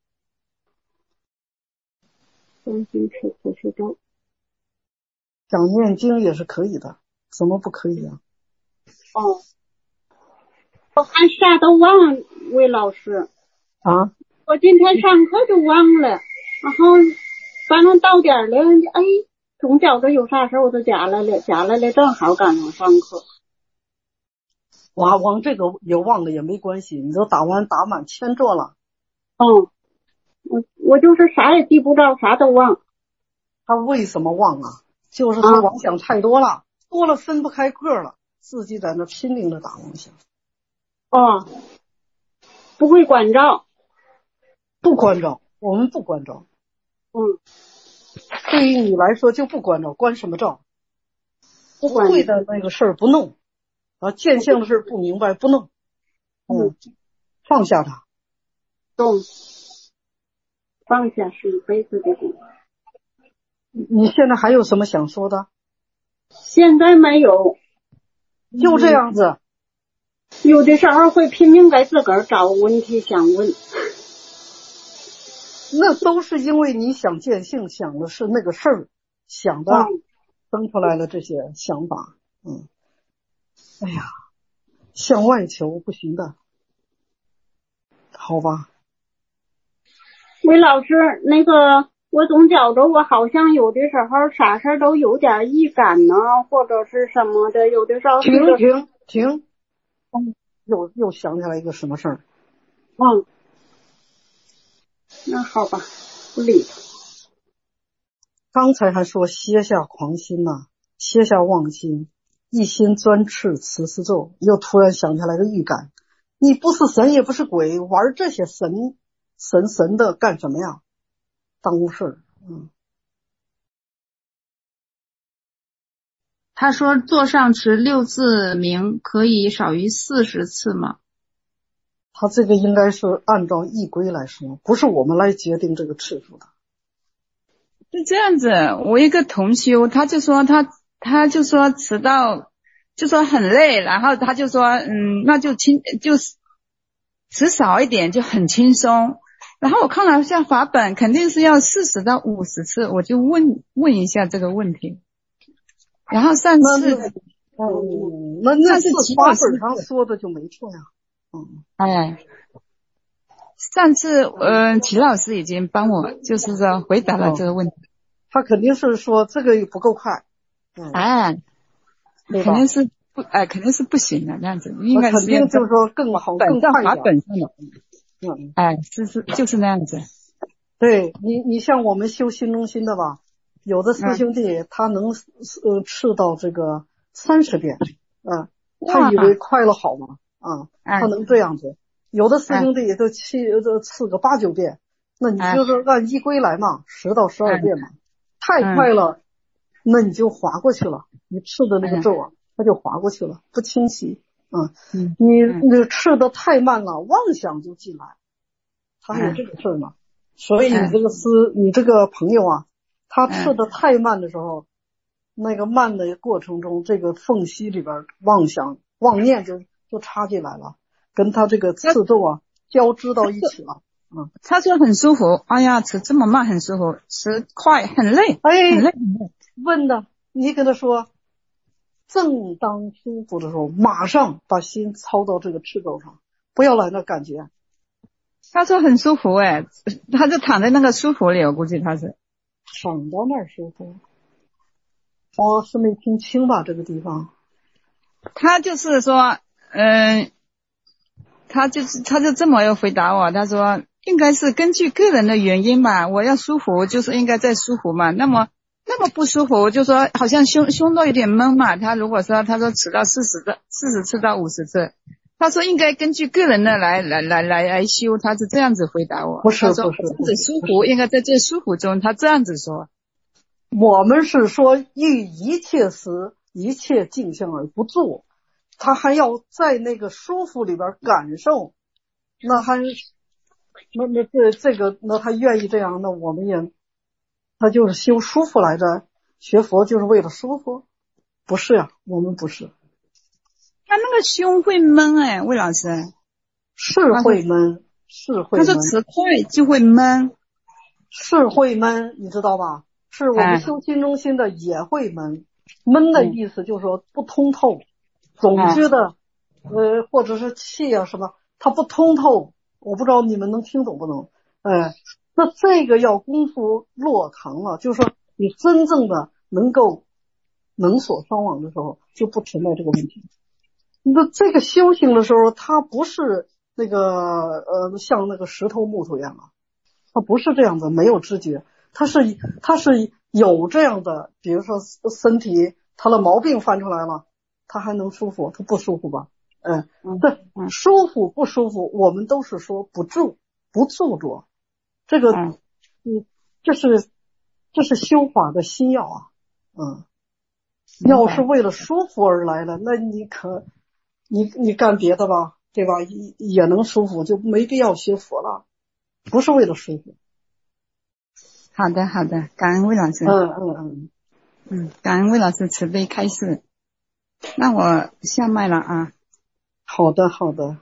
专心吃慈氏粥。 想念经也是可以的，怎么不可以啊？ 哦，我还啥都忘了，魏老师啊， 我今天上课就忘了，然后反正到点了，哎，总觉着有啥事我就加来了，加来了正好赶上上课。 哇，往这个也忘了也没关系，你都打完打满千座了。 嗯，我我就是啥也记不着，啥都忘。 他为什么忘啊？就是他妄想太多了，啊、多了分不开个了，自己在那拼命的打妄想。 哦，不会关照， 不关照，我们不关照。 嗯， 对于你来说就不关照，关什么照？不会的那个事儿不弄，啊，见性的事儿不明白不弄，嗯，放下它。 懂，放下是一辈子的功。 你现在还有什么想说的？ 现在没有， 就这样子。 有的时候会拼命给自个儿找问题想问。 那都是因为你想见性，想的是那个事儿，想的生出来了这些想法。嗯，哎呀，向外求不行的，好吧？ 魏老师，那个我总觉着我好像有的时候啥事都有点预感呢，或者是什么的，有的时候停停停，嗯，又又想起来一个什么事儿？ 嗯，那好吧，不理他。 刚才还说歇下狂心呐、啊，歇下妄心，一心专持慈思咒，又突然想起来个预感，你不是神也不是鬼，玩这些神神神的干什么呀？耽误事儿。嗯。 他说座上持六字名可以少于四十次吗？ 他这个应该是按照义规来说，不是我们来决定这个次数的。 是这样子，我一个同修，他就说他他就说迟到，就说很累，然后他就说嗯，那就轻就迟少一点就很轻松。然后我看了一下法本，肯定是要四十到五十次，我就问问一下这个问题。然后上次嗯，那那是法本上说的就没错呀。嗯， 哎，上次呃，齐老师已经帮我就是说回答了这个问题。哦、 他肯定是说这个不够快。嗯， 哎，肯定是不哎，肯定是不行的那样子，应该是肯定就是说更好更快法本上的。 嗯， 哎，是是就是那样子。 对你，你像我们修心中心的吧，有的师兄弟、嗯、他能呃吃到这个三十遍，嗯、呃，他以为快了好吗？啊，他能这样子。有的师兄弟也就七呃吃个八九遍，那你就是按依规来嘛，十到十二遍嘛。太快了，那你就划过去了，你吃的那个咒啊，它就划过去了，不清晰。嗯，你你吃的太慢了，妄想就进来，他还有这个事儿呢。所以你这个师，你这个朋友啊，他吃的太慢的时候，那个慢的过程中，这个缝隙里边妄想妄念就就插进来了，跟他这个次咒啊交织到一起了。嗯， 他说很舒服，哎呀，吃这么慢很舒服，吃快很累， 哎， 很累。 问的，你跟他说，正当舒服的时候，马上把心操到这个次咒上，不要来那感觉。 他说很舒服哎，他就躺在那个舒服里，我估计他是躺到那儿舒服。我是没听清吧这个地方。 他就是说，嗯、呃，他就是他就这么又回答我，他说应该是根据个人的原因吧，我要舒服就是应该再舒服嘛，那么那么不舒服就说好像胸胸都有点闷嘛，他如果说他说吃到四十的四十次到五十次。他说应该根据个人的来来来来来修，他是这样子回答我。 不是他说不是， 这样子舒服，应该在这舒服中，他这样子说。 我们是说遇一切时一切境象而不住，他还要在那个舒服里边感受，那还那那这这个那他愿意这样，那我们也他就是修舒服来着，学佛就是为了舒服，不是呀、啊，我们不是。 他那个胸会闷哎，魏老师。 是会闷，是会闷。 他说吃快就会闷， 是会闷，你知道吧？是我们修心中心的也会闷，闷的意思就是说不通透，总觉得呃或者是气啊什么，它不通透。我不知道你们能听懂不能？哎，那这个要功夫落堂了，就是说你真正的能够能所双往的时候，就不存在这个问题。那这个修行的时候，它不是那个呃像那个石头木头一样啊，它不是这样的，没有知觉，它是它是有这样的，比如说身体它的毛病犯出来了，它还能舒服，它不舒服吧？嗯，对，舒服不舒服，我们都是说不住不住着，这个嗯，这是这是修法的心要啊，嗯，要是为了舒服而来的，那你可。你你干别的吧，对吧？也也能舒服，就没必要学佛了，不是为了舒服。 好的，好的，感恩魏老师。 嗯嗯嗯嗯，感恩魏老师慈悲开示。那我下麦了啊。 好的，好的。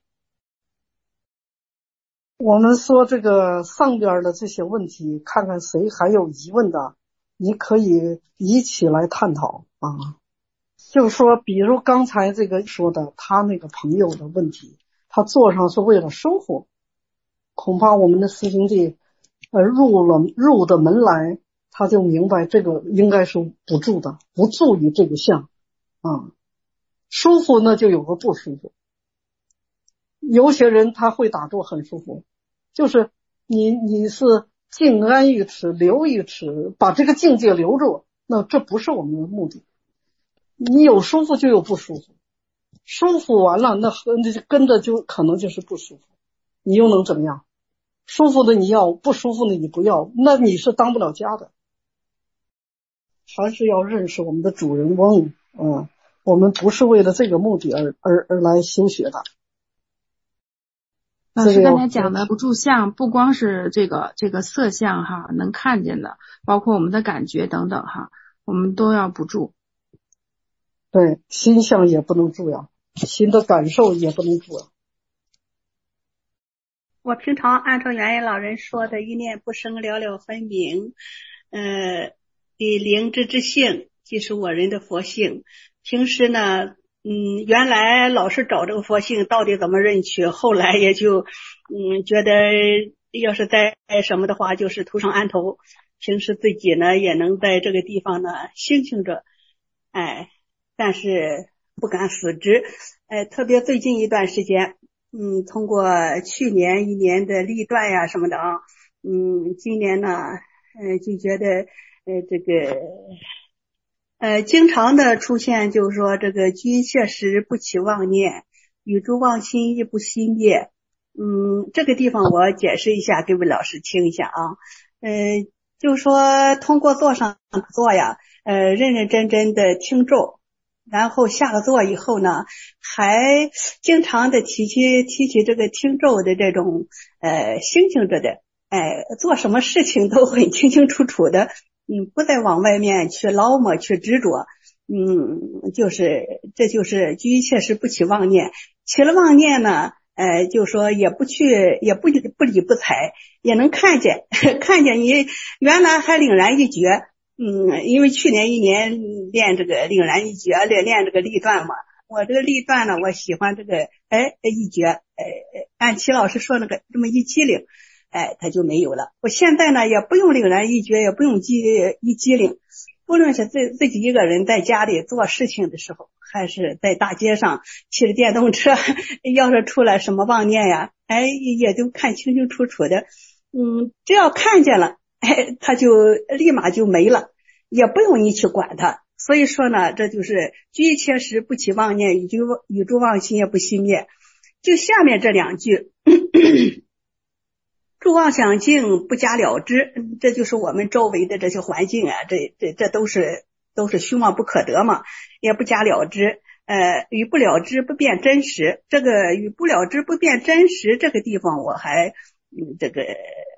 我们说这个上边的这些问题，看看谁还有疑问的，你可以一起来探讨啊。就是说，比如刚才这个说的，他那个朋友的问题，他坐上是为了舒服，恐怕我们的师兄弟，呃，入了入的门来，他就明白这个应该是不住的，不住于这个相，啊、嗯，舒服那就有个不舒服， 有些人他会打坐很舒服，就是你你是静安于此，留于此，把这个境界留住，那这不是我们的目的。你有舒服就有不舒服，舒服完了那跟着就可能就是不舒服，你又能怎么样？舒服的你要，不舒服的你不要，那你是当不了家的。还是要认识我们的主人翁，嗯，我们不是为了这个目的而而而来修学的。 老师刚才讲的不住相，不光是这个这个色相哈，能看见的，包括我们的感觉等等哈，我们都要不住。 对，心相也不能住呀，心的感受也不能住呀。 我平常按照原来老人说的一念不生了了分明，呃，以灵知之性即是我人的佛性。平时呢，嗯，原来老是找这个佛性到底怎么认取，后来也就嗯觉得要是在什么的话，就是头上安头。平时自己呢也能在这个地方呢兴兴着，哎，但是不敢死执。哎，特别最近一段时间。嗯，通过去年一年的历断呀什么的啊，嗯，今年呢，呃，就觉得呃这个呃经常的出现，就是说这个居切时不起妄念，与诸妄心亦不熄灭。嗯，这个地方我解释一下，给魏老师听一下啊。呃，就是说通过坐上坐呀，呃，认认真真的听咒。然后下了座以后呢，还经常的提起提起这个听咒的这种呃心情着的，哎，做什么事情都很清清楚楚的，嗯，不再往外面去捞摸去执着，嗯，就是这就是居于切实不起妄念，起了妄念呢，呃，就说也不去也不不理不睬，也能看见看见你原来还凛然一觉。嗯，因为去年一年练这个凛然一觉，练练这个立断嘛，我这个立断呢，我喜欢这个哎一觉，哎按齐老师说那个这么一机灵，哎它就没有了。我现在呢也不用凛然一觉，也不用机一机灵，不论是自自己一个人在家里做事情的时候，还是在大街上骑着电动车，要是出来什么妄念呀，哎也就看清清楚楚的，嗯，只要看见了。哎，他就立马就没了，也不用你去管他。所以说呢，这就是居于切实不起妄念，与诸与诸妄心也不熄灭。就下面这两句，诸妄想境不加了知，这就是我们周围的这些环境啊，这这这都是都是虚妄不可得嘛，也不加了知。呃，与不了知不变真实，这个与不了知不变真实这个地方，我还嗯这个。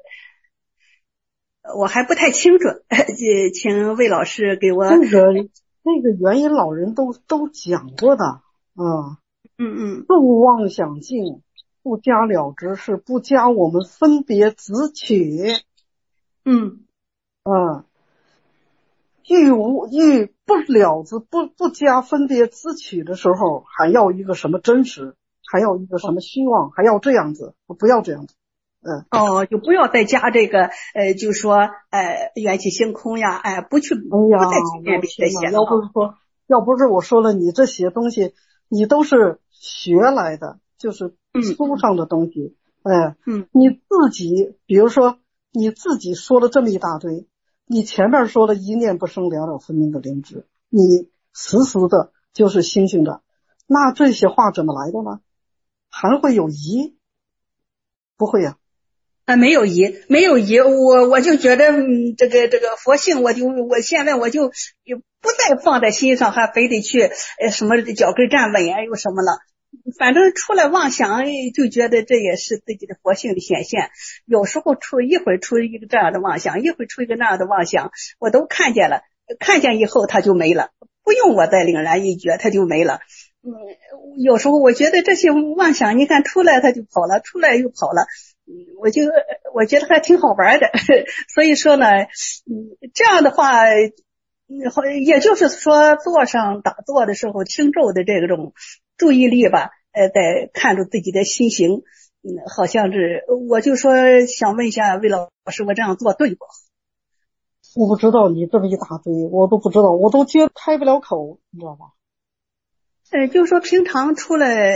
我还不太清楚，请魏老师给我。 这个那个原因老人都都讲过的啊。 嗯嗯。 不妄想境，不加了知，是不加我们分别执取。 嗯。 啊。欲无欲不了知，不不加分别执取的时候，还要一个什么真实，还要一个什么虚妄，还要这样子，不要这样子。嗯哦，就不要再加这个，呃，就说，呃，缘起性空呀，哎，不去， 哎呀， 不再去面对这些。 要不是说，要不是我说了，你这些东西，你都是学来的，就是书上的东西， 嗯、 哎， 嗯， 你自己，比如说你自己说了这么一大堆，你前面说了一念不生了了分明的灵知，你实时的就是心性的，那这些话怎么来的呢？还会有疑？不会呀、啊。 啊，没有疑，没有疑，我我就觉得，嗯，这个这个佛性，我就我现在我就也不再放在心上，还非得去呃什么脚跟站稳啊，又什么了，反正出来妄想，就觉得这也是自己的佛性的显现。有时候出一会儿出一个这样的妄想，一会儿出一个那样的妄想，我都看见了，看见以后它就没了，不用我再凛然一觉，它就没了。嗯，有时候我觉得这些妄想，你看出来它就跑了，出来又跑了。嗯，我就我觉得还挺好玩的，所以说呢，嗯，这样的话，嗯，也就是说，坐上打坐的时候听咒的这种注意力吧，呃，在看着自己的心行，嗯，好像是，我就说想问一下魏老师，我这样做对不？ 我不知道你这么一大堆，我都不知道，我都接开不了口，你知道吧？ 呃，就说平常出来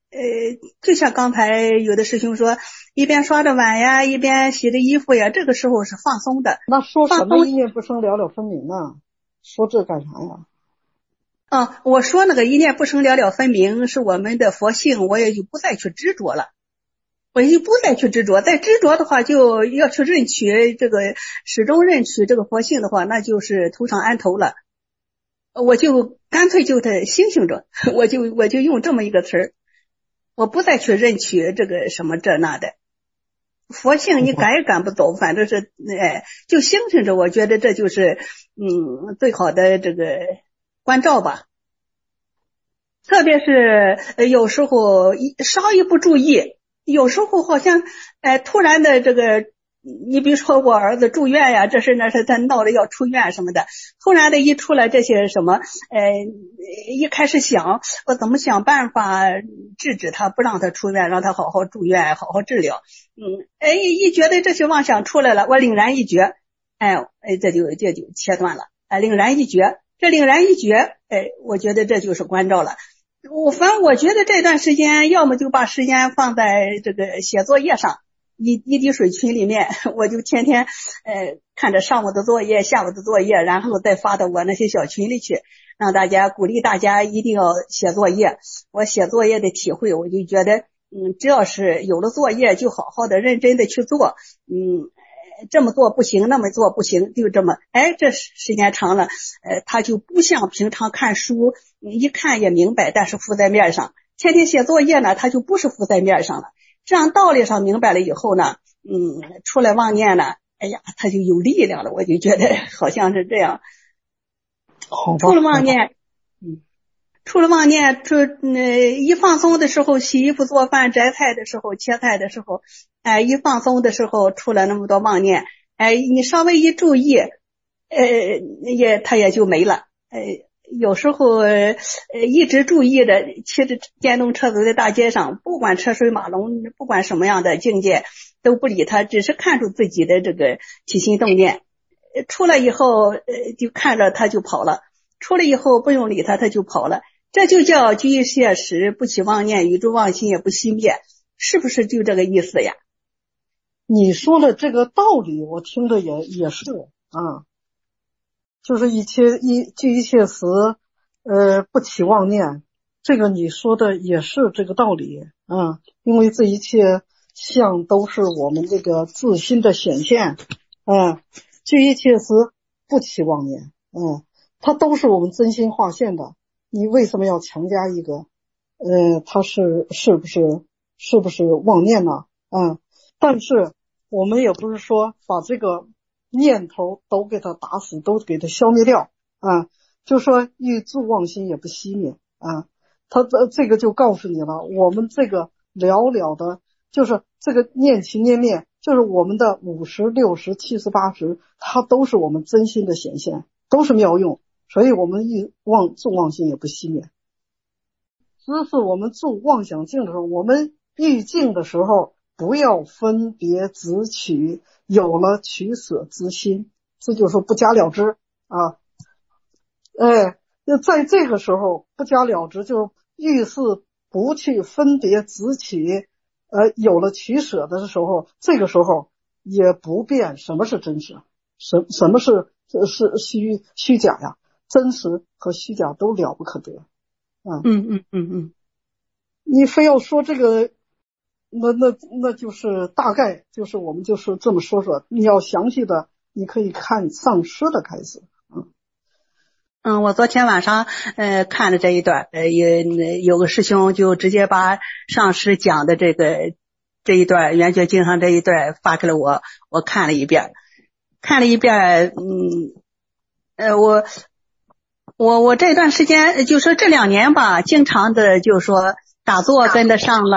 呃，就像刚才有的师兄说，一边刷着碗呀，一边洗着衣服呀，这个时候是放松的。 那说什么一念不生，了了分明呢？说这干啥呀？ 嗯，我说那个一念不生，了了分明是我们的佛性，我也就不再去执着了。我就不再去执着，再执着的话，就要去认取这个，始终认取这个佛性的话，那就是头上安头了。我就干脆就得醒醒着，我就我就用这么一个词儿，我不再去认取这个什么这那的。佛性你赶也赶不走，反正是哎，就醒醒着，我觉得这就是嗯最好的这个关照吧。特别是呃有时候一稍一不注意。有时候好像，哎，突然的这个，你比如说我儿子住院呀，这事那是他闹着要出院什么的，突然的一出来这些什么，呃，一开始想我怎么想办法制止他，不让他出院，让他好好住院，好好治疗。嗯，哎，一觉得这些妄想出来了，我凛然一觉，哎，哎，这就这就切断了，哎，凛然一觉，这凛然一觉，哎，我觉得这就是关照了。我反正我觉得这段时间，要么就把时间放在这个写作业上，一一滴水群里面，我就天天呃看着上午的作业、下午的作业，然后再发到我那些小群里去，让大家鼓励大家一定要写作业。我写作业的体会，我就觉得，嗯，只要是有了作业，就好好的、认真的去做，嗯。这么做不行，那么做不行，就这么，哎，这时间长了，呃，他就不像平常看书，一看也明白，但是浮在面上。天天写作业呢，他就不是浮在面上了。这样道理上明白了以后呢，嗯，出来妄念呢，哎呀，他就有力量了。我就觉得好像是这样。 好吧。 出了妄念，嗯，出了妄念，出呃一放松的时候，洗衣服、做饭、摘菜的时候、切菜的时候。哎，一放松的时候出了那么多妄念，哎，你稍微一注意，呃，也它也就没了。呃，有时候呃一直注意着骑着电动车走在大街上，不管车水马龙，不管什么样的境界，都不理它，只是看住自己的这个起心动念。出来以后，呃，就看着它就跑了；出来以后不用理它，它就跑了。这就叫居于现实，不起妄念，宇宙妄心也不熄灭，是不是就这个意思呀？ 你说的这个道理，我听着也也是啊，就是一切一居一切时，呃，不起妄念，这个你说的也是这个道理啊，因为这一切相都是我们这个自心的显现，啊，居一切时不起妄念，嗯，它都是我们真心化现的，你为什么要强加一个，呃，它是是不是是不是妄念呢？啊，但是我们也不是说把这个念头都给它打死，都给它消灭掉啊，就说欲助妄心也不熄灭啊，他这个就告诉你了，我们这个了了的，就是这个念起念灭，就是我们的五十、六十、七十、八十，它都是我们真心的显现，都是妙用，所以我们欲妄助妄心也不熄灭。只是我们助妄想境的时候，我们欲境的时候，不要分别执取，有了取舍之心，这就是说不加了之啊。哎，在这个时候不加了之，就欲是不去分别执取，呃，有了取舍的时候，这个时候也不辨什么是真实，什什么是是虚虚假呀？真实和虚假都了不可得啊。 嗯嗯嗯嗯， 你非要说这个。那那那就是大概就是我们就是这么说说，你要详细的你可以看上师的开始。嗯嗯，我昨天晚上呃看了这一段，呃有有个师兄就直接把上师讲的这个这一段圆觉经上这一段发给了我，我看了一遍，看了一遍，嗯呃我我我这段时间就说这两年吧，经常的就说打坐跟得上了。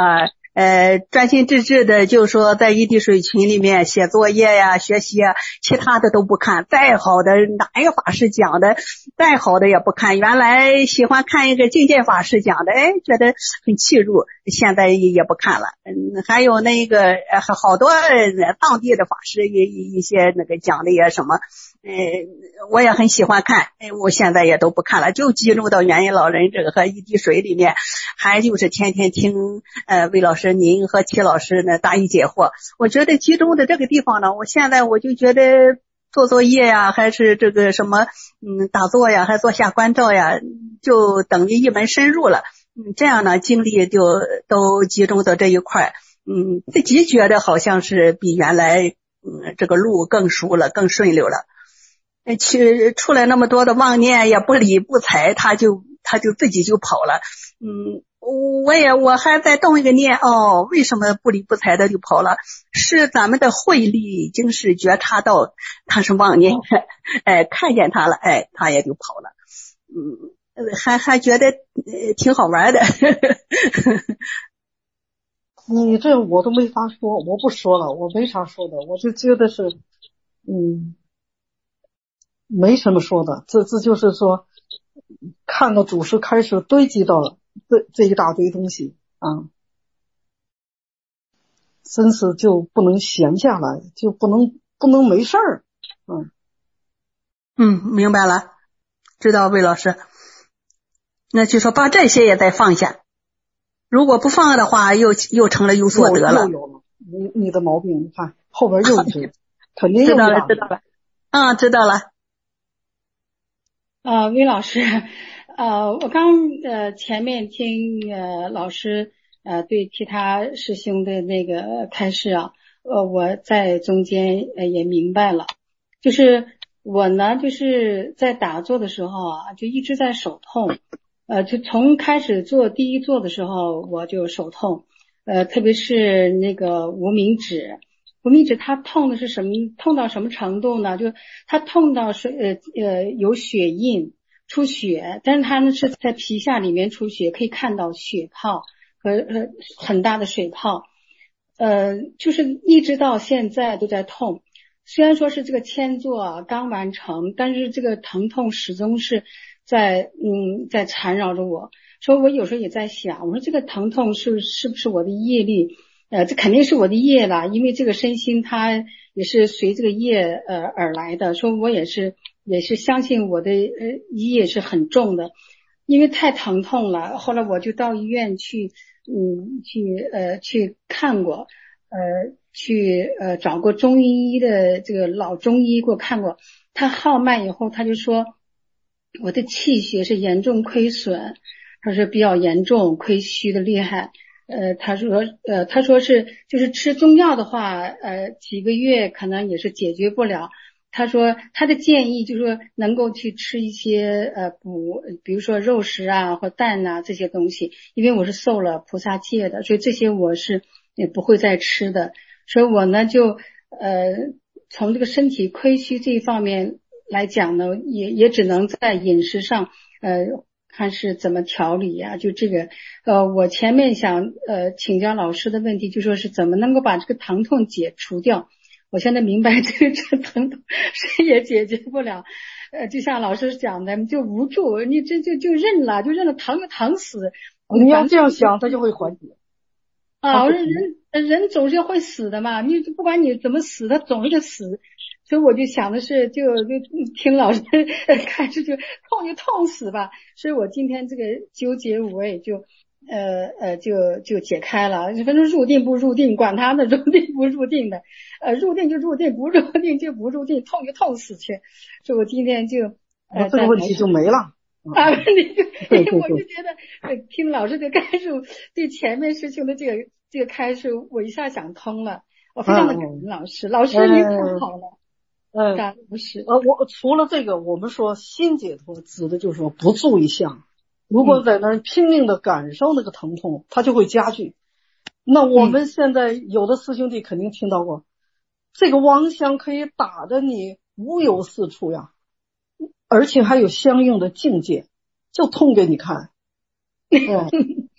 呃，专心致志的，就是说在一滴水群里面写作业呀、学习啊，其他的都不看。再好的哪一个法师讲的，再好的也不看。原来喜欢看一个净戒法师讲的，哎，觉得很契入，现在也不看了。嗯，还有那个呃好多当地的法师一一些那个讲的也什么，呃，我也很喜欢看，哎，我现在也都不看了，就集中到元音老人这个和一滴水里面，还就是天天听呃魏老师。是您和齐老师呢答疑解惑，我觉得集中的这个地方呢，我现在我就觉得做作业呀，还是这个什么嗯打坐呀，还做下关照呀，就等于一门深入了。嗯，这样呢精力就都集中到这一块，嗯，自己觉得好像是比原来嗯这个路更熟了，更顺溜了。去出来那么多的妄念也不理不睬，他就他就自己就跑了。嗯。我也我还在动一个念哦，为什么不理不睬的就跑了？是咱们的慧力已经是觉察到他是妄念，哎，看见他了，哎，他也就跑了。嗯，还还觉得呃挺好玩的。 你这我都没法说，我不说了，我没啥说的，我就觉得是，嗯，没什么说的。这这就是说，看到主师开始堆积到了。这这一大堆东西啊，真是就不能闲下来，就不能不能没事儿。嗯嗯，明白了，知道魏老师。那就说把这些也再放下，如果不放的话，又又成了有所得了。 又有了，你你的毛病，你看后边又是肯定又知道了，知道了，啊、嗯，知道了。 呃，魏老师。呃，我刚呃前面听呃老师呃对其他师兄的那个开示啊，呃我在中间呃也明白了，就是我呢就是在打坐的时候啊，就一直在手痛，呃就从开始做第一坐的时候我就手痛，呃特别是那个无名指，无名指它痛的是什么？痛到什么程度呢？就它痛到是呃呃有血印。出血，但是它呢是在皮下里面出血，可以看到血泡和呃很大的水泡，呃，就是一直到现在都在痛。虽然说是这个千坐刚完成，但是这个疼痛始终是在嗯在缠绕着我。所以我有时候也在想，我说这个疼痛是是不是我的业力？呃，这肯定是我的业了，因为这个身心它也是随这个业呃而来的。说我也是也是相信我的呃业是很重的，因为太疼痛了。后来我就到医院去，嗯，去呃去看过，呃去呃找过中医的这个老中医给我看过，他号脉以后他就说我的气血是严重亏损，他说比较严重，亏虚的厉害。呃，他说，呃，他说是，就是吃中药的话，呃，几个月可能也是解决不了。他说他的建议就是说能够去吃一些呃补，比如说肉食啊或蛋啊这些东西，因为我是受了菩萨戒的，所以这些我是也不会再吃的。所以我呢就呃从这个身体亏虚这一方面来讲呢，也也只能在饮食上呃。看是怎么调理呀、啊？就这个，呃，我前面想呃请教老师的问题，就说是怎么能够把这个疼痛解除掉。我现在明白这个这疼痛谁也解决不了，呃，就像老师讲的，就无助，你这就就认了，就认了，疼就疼死。 你要这样想，它就会缓解。 啊，我说人人总是会死的嘛，你不管你怎么死，他总是死。所以我就想的是，就就听老师开始就痛就痛死吧。所以我今天这个纠结五味就呃呃就就解开了。反正入定不入定，管他的入定不入定的，呃入定就入定，不入定就不入定，痛就痛死去。所以我今天就呃这个问题就没了。 啊，你就对对对，我就觉得呃听老师的开示，对前面师兄的这个这个开示，我一下想通了。我非常的感恩老师，嗯、老师您太好了。 嗯， 不是， 呃，我除了这个，我们说心解脱，指的就是说不注意相。如果在那儿拼命的感受那个疼痛，它就会加剧。那我们现在有的师兄弟肯定听到过，这个妄想可以打得你无有是处呀，而且还有相应的境界，就痛给你看。嗯，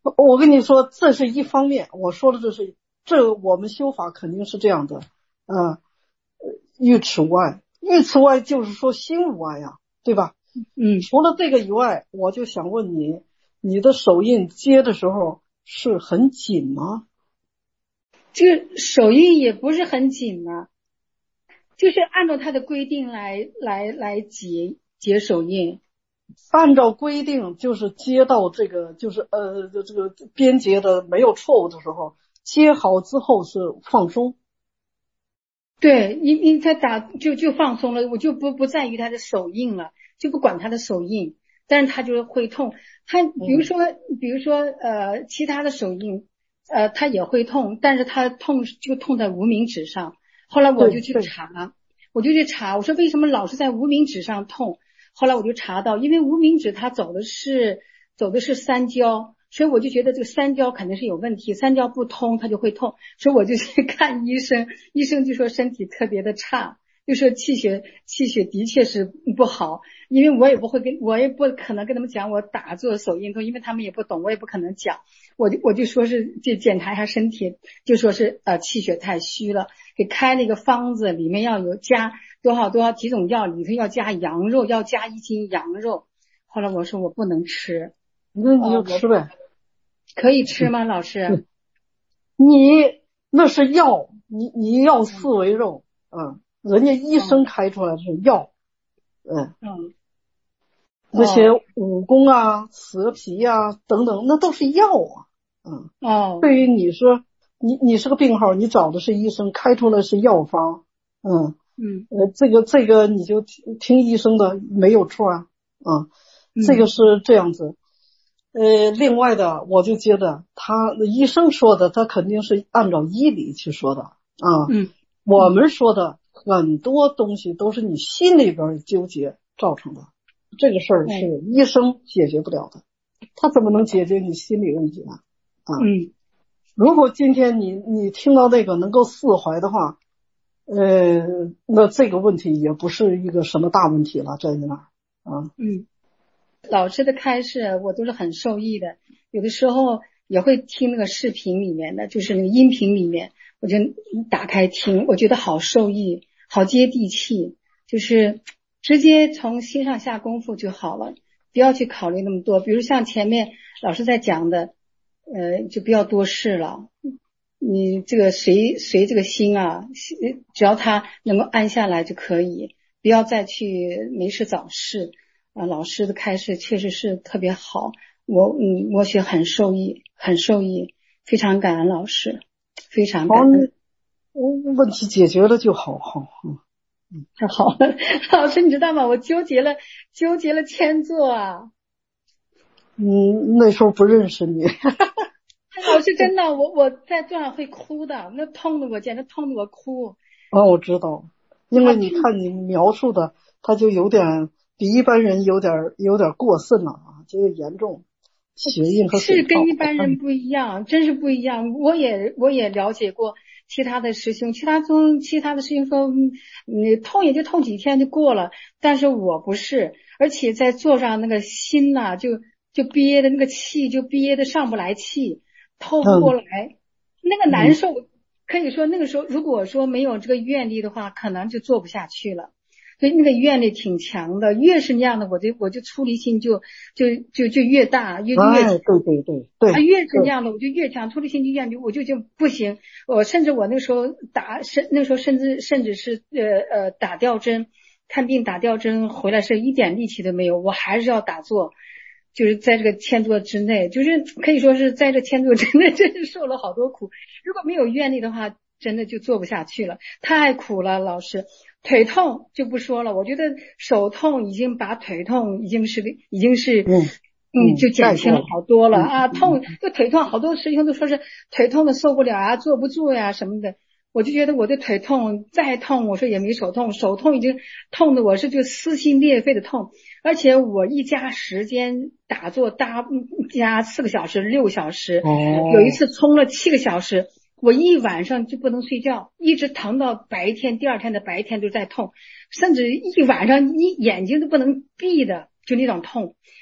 我跟你说，这是一方面，我说的这是这我们修法肯定是这样的，呃，欲此无碍，欲此无碍就是说心无碍呀，对吧？ 嗯， 除了这个以外，我就想问你，你的手印接的时候是很紧吗？ 这个手印也不是很紧呢，就是按照它的规定来来来结结手印。 按照规定，就是接到这个就是呃这个边结的没有错误的时候，接好之后是放松。 对，因因他打就就放松了，我就不不在于他的手印了，就不管他的手印，但是他就是会痛。他比如说、嗯、比如说呃其他的手印，呃他也会痛，但是他痛就痛在无名指上。后来我就去查，我就去查，我说为什么老是在无名指上痛？后来我就查到，因为无名指它走的是走的是三焦，所以我就觉得这个三焦肯定是有问题，三焦不通它就会痛，所以我就去看医生，医生就说身体特别的差，就说气血气血的确是不好，因为我也不会跟我也不可能跟他们讲我打坐手印痛，因为他们也不懂，我也不可能讲，我就我就说是就检查一下身体，就说是呃气血太虚了，给开那个方子，里面要有加多少多少几种药，里头要加羊肉，要加一斤羊肉。后来我说我不能吃， 那你就吃呗。呃、 可以吃吗，老师？ 你那是药，你你药四为肉，嗯，人家医生开出来的是药，嗯嗯，那些武功啊、蛇皮啊等等，那都是药啊，嗯哦。 对于你说你你是个病号，你找的是医生，开出来是药方，嗯嗯呃这个这个你就听听医生的没有错啊，啊、嗯，这个是这样子。呃，另外的，我就觉得他医生说的，他肯定是按照医理去说的啊。 嗯， 我们说的很多东西都是你心里边纠结造成的，这个事儿是医生解决不了的，他怎么能解决你心理问题呢？啊， 嗯， 如果今天你你听到那个能够释怀的话，呃，那这个问题也不是一个什么大问题了，在那儿啊。 嗯。老师的开示我都是很受益的，有的时候也会听那个视频里面的，就是那个音频里面，我就打开听，我觉得好受益，好接地气，就是直接从心上下功夫就好了，不要去考虑那么多。比如像前面老师在讲的，呃，就不要多事了，你这个随随这个心啊，只要他能够安下来就可以，不要再去没事找事。啊，老师的开示确实是特别好，我嗯，我学很受益，很受益，非常感恩老师，非常感恩。 问题解决了就好，好， 嗯，太好了。老师，你知道吗？我纠结了，纠结了千座啊。 嗯，那时候不认识你。 老师，真的，我我在座上会哭的，那痛的我简直痛的我哭。 哦，我知道，因为你看你描述的，他就有点。比一般人有点有点过甚了啊，这个严重，血印和是跟一般人不一样，真是不一样。我也我也了解过其他的师兄，其他宗其他的师兄说，你痛也就痛几天就过了，但是我不是，而且在座上那个心呐、啊，就就憋的那个气就憋的上不来气，透不过来，嗯、那个难受。嗯、可以说那个时候，如果说没有这个愿力的话，可能就做不下去了。所以那个愿力挺强的，越是那样的，我就我就出离心就就就就越大，越越强。 哎，对对对对。 啊，越是那样的，我就越强，出离心就越强，我就就不行。我甚至我那时候打，甚那时候甚至甚至是呃呃打吊针，看病打吊针回来是一点力气都没有，我还是要打坐，就是在这个千座之内，就是可以说是在这千座之内，真是受了好多苦。如果没有愿力的话，真的就做不下去了，太苦了，老师。腿痛就不说了，我觉得手痛已经把腿痛已经是已经是嗯嗯就减轻了好多了、嗯、啊，痛就腿痛，好多师兄都说是腿痛的受不了啊，坐不住呀、啊、什么的。我就觉得我的腿痛再痛，我说也没手痛，手痛已经痛的我是就撕心裂肺的痛，而且我一加时间打坐搭加四个小时六小时、哦、有一次冲了七个小时。我一晚上就不能睡觉，一直疼到白天，第二天的白天都在痛，甚至一晚上一眼睛都不能闭的，就那种痛。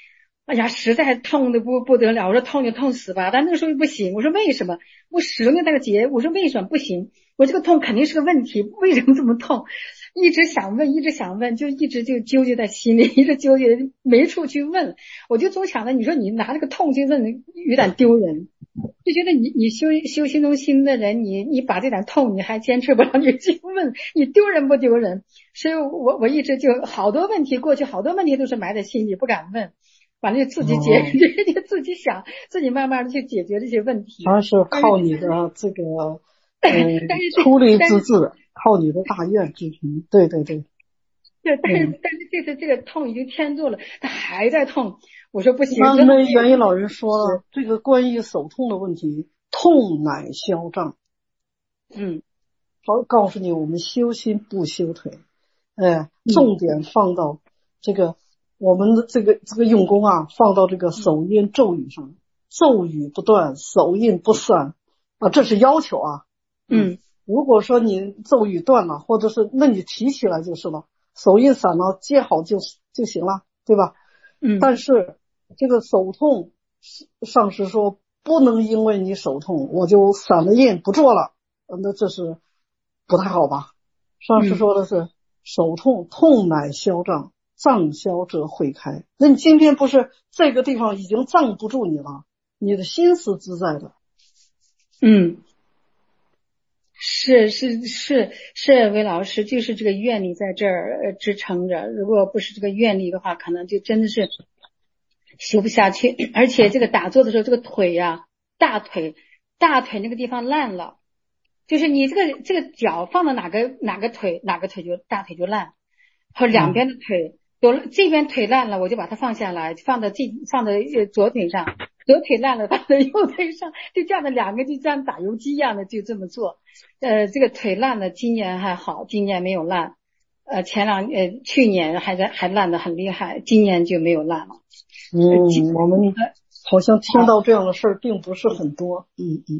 哎呀，实在痛的不不得了，我说痛就痛死吧，但那个时候又不行，我说为什么？我使了那个结，我说为什么不行？我这个痛肯定是个问题，为什么这么痛？一直想问，一直想问，就一直就纠结在心里，一直纠结没处去问。我就总想着，你说你拿这个痛去问，有点丢人，就觉得你你修修心中心的人，你你把这点痛你还坚持不了，你去问，你丢人不丢人？所以我我一直就好多问题，过去好多问题都是埋在心里不敢问。反正就自己解决，就自己想，自己慢慢的去解决这些问题。 还是靠你的这个呃出离之智，靠你的大愿之力。对对对。 对，但是、嗯、但是这次这个痛已经天住了，他还在痛。我说不行。 那那元一老人说了，这个关于手痛的问题，痛乃消障。 嗯， 好，告诉你，我们修心不修腿，哎，重点放到这个。嗯我们的这个这个用功啊，放到这个手印咒语上，咒语不断，手印不散啊，这是要求啊。 嗯， 如果说你咒语断了，或者是那你提起来就是了，手印散了接好就就行了，对吧？ 嗯。 但是这个手痛，上师说不能因为你手痛，我就散了印不做了，那这是不太好吧？上师说的是、嗯、手痛，痛乃消障。障消则会开，那你今天不是这个地方已经障不住你了，你的心思自在的。 嗯，是是是是，魏老师，就是这个愿力在这儿支撑着，如果不是这个愿力的话，可能就真的是修不下去。而且这个打坐的时候，这个腿呀、啊，大腿大腿那个地方烂了，就是你这个这个脚放到哪个哪个腿哪个腿就大腿就烂，和两边的腿。嗯有了这边腿烂了，我就把它放下来，放到这放在左腿上；左腿烂了，放在右腿上，就这样的两个就像打游击一样的就这么做。呃，这个腿烂了，今年还好，今年没有烂。呃，前两呃去年还在还烂得很厉害，今年就没有烂了。 嗯，我们好像听到这样的事儿并不是很多。嗯嗯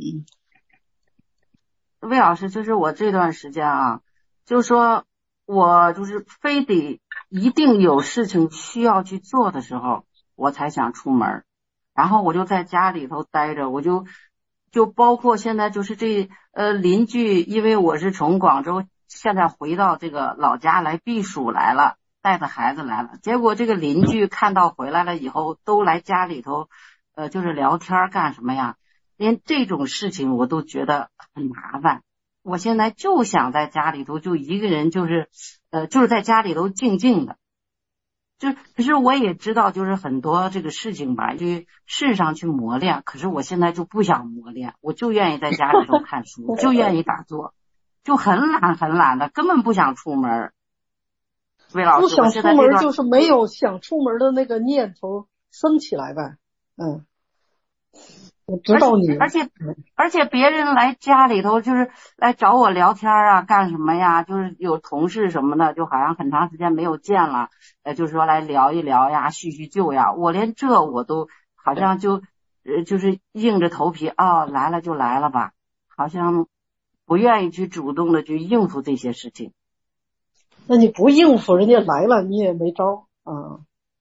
嗯。魏老师，就是我这段时间啊，就是说我就是非得。一定有事情需要去做的时候，我才想出门。然后我就在家里头待着，我就就包括现在就是这呃邻居，因为我是从广州现在回到这个老家来避暑来了，带着孩子来了。结果这个邻居看到回来了以后，都来家里头呃就是聊天干什么呀？连这种事情我都觉得很麻烦。我现在就想在家里头就一个人，就是呃就是在家里头静静的，就可是我也知道就是很多这个事情吧，就事上去磨练，可是我现在就不想磨练，我就愿意在家里头看书，就愿意打坐，就很懒很懒的，根本不想出门。魏老师， 不想出门就是没有想出门的那个念头升起来呗。嗯。我知道你， 而且而且别人来家里头就是来找我聊天啊，干什么呀？就是有同事什么的，就好像很长时间没有见了，呃，就是说来聊一聊呀，叙叙旧呀。我连这我都好像就呃就是硬着头皮哦，来了就来了吧，好像不愿意去主动的去应付这些事情。 那你不应付，人家来了你也没招啊。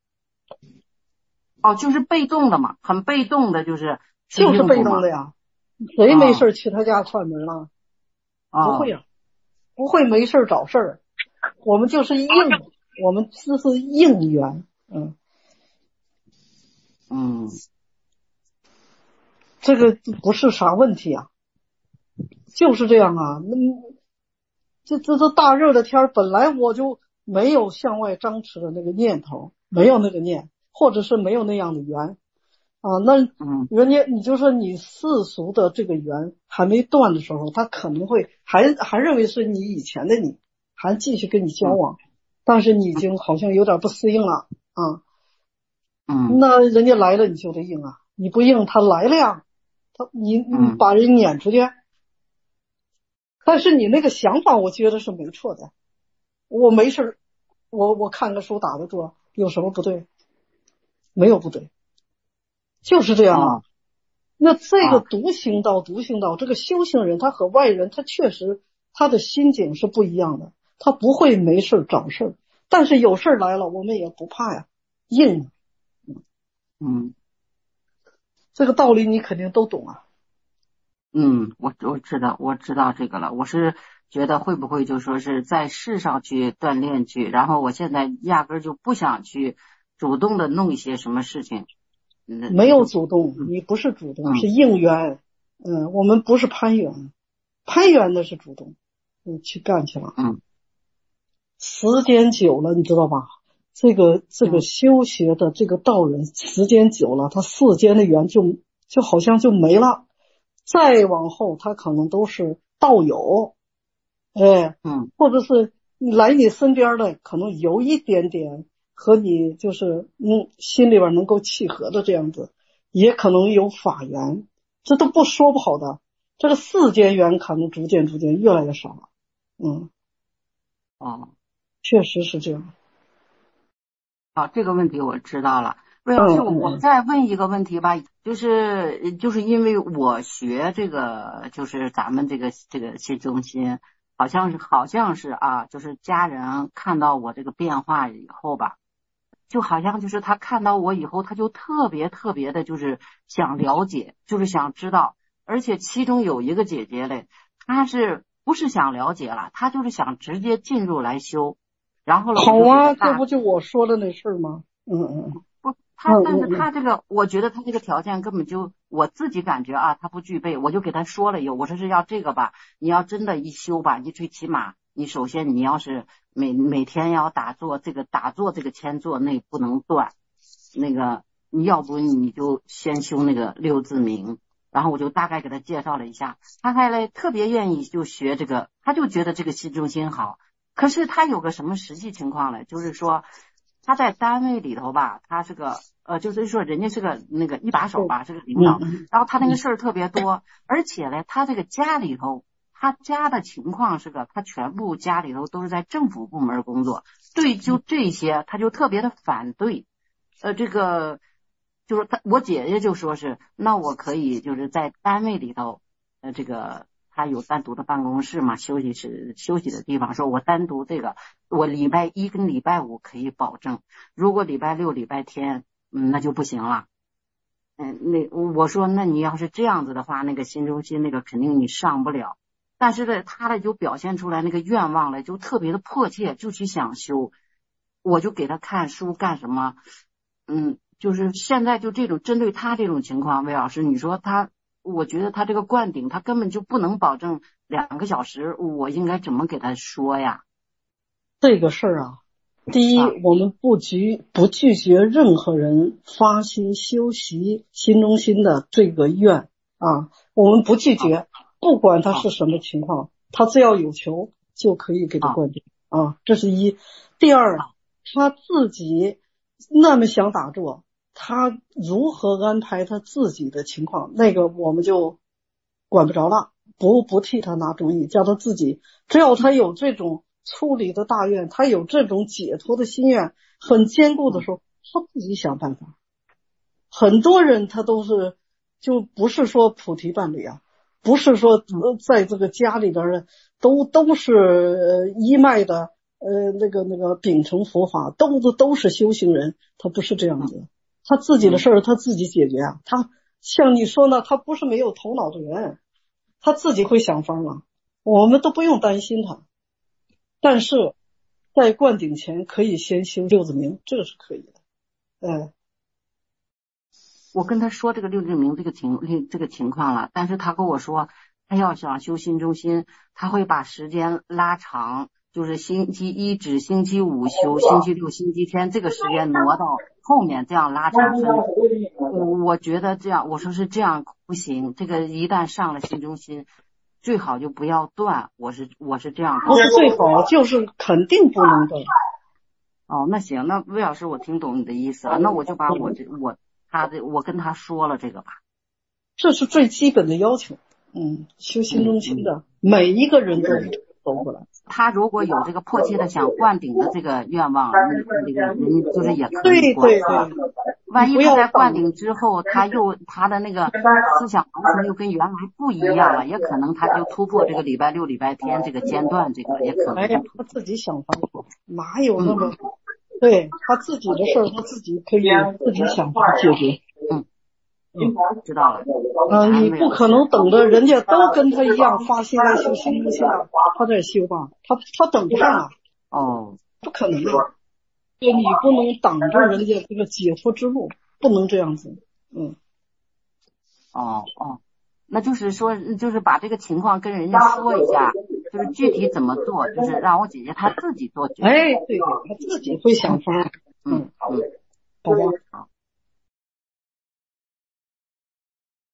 哦，就是被动的嘛，很被动的，就是。 就是被动的呀，谁没事去他家串门了？ 啊、 不会呀、啊，不会没事找事儿。我们就是应，我们这是应援，嗯嗯， 这个不是啥问题啊，就是这样啊。那这这这大热的天，本来我就没有向外张弛的那个念头，没有那个念，或者是没有那样的缘。啊，那人家你就说你世俗的这个缘还没断的时候，他可能会还还认为是你以前的你，还继续跟你交往，但是你已经好像有点不适应了啊。 嗯， 那人家来了你就得应啊，你不应他来了呀，他你你把人撵出去。但是你那个想法我觉得是没错的，我没事我我看个书打个坐有什么不对？没有不对。就是这样啊，那这个独行道，独行道，这个修行人，他和外人，他确实他的心境是不一样的，他不会没事找事，但是有事来了，我们也不怕呀，硬。 嗯， 这个道理你肯定都懂啊。 嗯，我我知道，我知道这个了。我是觉得会不会就说是在世上去锻炼去，然后我现在压根儿就不想去主动的弄一些什么事情。嗯、 没有主动，你不是主动， 嗯、 是应援。嗯，我们不是攀援，攀援的是主动，你去干去了。 嗯， 时间久了，你知道吧？这个这个修学的这个道人，时间久了，他世间的缘就就好像就没了。再往后，他可能都是道友，哎， 嗯， 或者是来你身边的，可能有一点点和你就是嗯心里边能够契合的这样子，也可能有法缘，这都不说不好的。这个世间缘可能逐渐逐渐越来越少了，嗯， 哦， 确实是这样。 好，这个问题我知道了。魏老师，我我再问一个问题吧，就是就是因为我学这个，就是咱们这个这个心中心，好像是好像是啊，就是家人看到我这个变化以后吧，就好像就是他看到我以后，他就特别特别的，就是想了解，就是想知道，而且其中有一个姐姐嘞，她是不是想了解了，她就是想直接进入来修，然后好啊，这不就我说的那事儿吗？嗯嗯。 不，他但是他这个，我觉得他这个条件根本就我自己感觉啊，他不具备。我就给他说了以后，我说是要这个吧，你要真的一修吧，你最起码你首先你要是每每天要打坐，这个打坐这个千坐那不能断，那个你要不你就先修那个六字明。然后我就大概给他介绍了一下，他还来特别愿意就学这个，他就觉得这个心中心好。可是他有个什么实际情况呢？就是说。他在单位里头吧，他是个呃，就是说人家是个那个一把手吧，是个领导，然后他那个事儿特别多，而且呢，他这个家里头，他家的情况是个，他全部家里头都是在政府部门工作，对，就这些他就特别的反对，呃，这个就是他我姐姐就说是，那我可以就是在单位里头，呃，这个。他有单独的办公室嘛，休息室休息的地方，说我单独这个，我礼拜一跟礼拜五可以保证，如果礼拜六礼拜天，嗯，那就不行了。嗯，那我说那你要是这样子的话，那个新中心那个肯定你上不了。但是呢，他呢就表现出来那个愿望了，就特别的迫切，就去想修。我就给他看书干什么？嗯，就是现在就这种针对他这种情况，魏老师，你说他。我觉得他这个灌顶，他根本就不能保证两个小时，我应该怎么给他说呀？ 这个事儿啊，第一，啊、我们不拒不拒绝任何人发心修习心中心的这个愿啊，我们不拒绝，不管他是什么情况，他只要有求就可以给他灌顶啊，这是一。第二，他自己那么想打坐。他如何安排他自己的情况，那个我们就管不着了，不不替他拿主意，叫他自己，只要他有这种处理的大愿，他有这种解脱的心愿很坚固的时候，他自己想办法。很多人他都是就不是说菩提伴侣啊，不是说在这个家里边都都是一脉的呃那个那个秉承佛法，都都都是修行人，他不是这样子。他自己的事儿他自己解决啊，他像你说呢，他不是没有头脑的人，他自己会想法啊，我们都不用担心他。但是在灌顶前可以先修六字明，这是可以的。嗯， 我跟他说这个六字明这个情这个情况了，但是他跟我说，他要想修心中心，他会把时间拉长。就是星期一至星期五修，星期六、星期天这个时间挪到后面，这样拉长分。我我觉得这样，我说是这样不行。这个一旦上了心中心，最好就不要断。我是我是这样。 不是最好，就是肯定不能断。 哦，那行，那魏老师，我听懂你的意思了。那我就把我这我他的我跟他说了这个吧。 这是最基本的要求。嗯，修心中心的、嗯、每一个人都走过来。 他如果有这个迫切的想灌顶的这个愿望，那个人就是也可以灌。对对对。 万一他在灌顶之后，他又他的那个思想完全又跟原来不一样了，也可能他就突破这个礼拜六、礼拜天这个间断，这个也可能。 哎呀，他自己想方法，哪有那么、 对他自己的事儿，他自己可以自己想法解决。 嗯嗯，知道了。 嗯、呃，你不可能等着人家都跟他一样发心来修心灵心啊，他再修吧，他他等不上啊。 哦， 不可能的。对，你不能挡着人家这个解脱之路，不能这样子。嗯。 哦哦，那就是说，就是把这个情况跟人家说一下，就是具体怎么做，就是让我姐姐她自己做决定。 哎，对，她自己会想法。 嗯嗯， 好吧。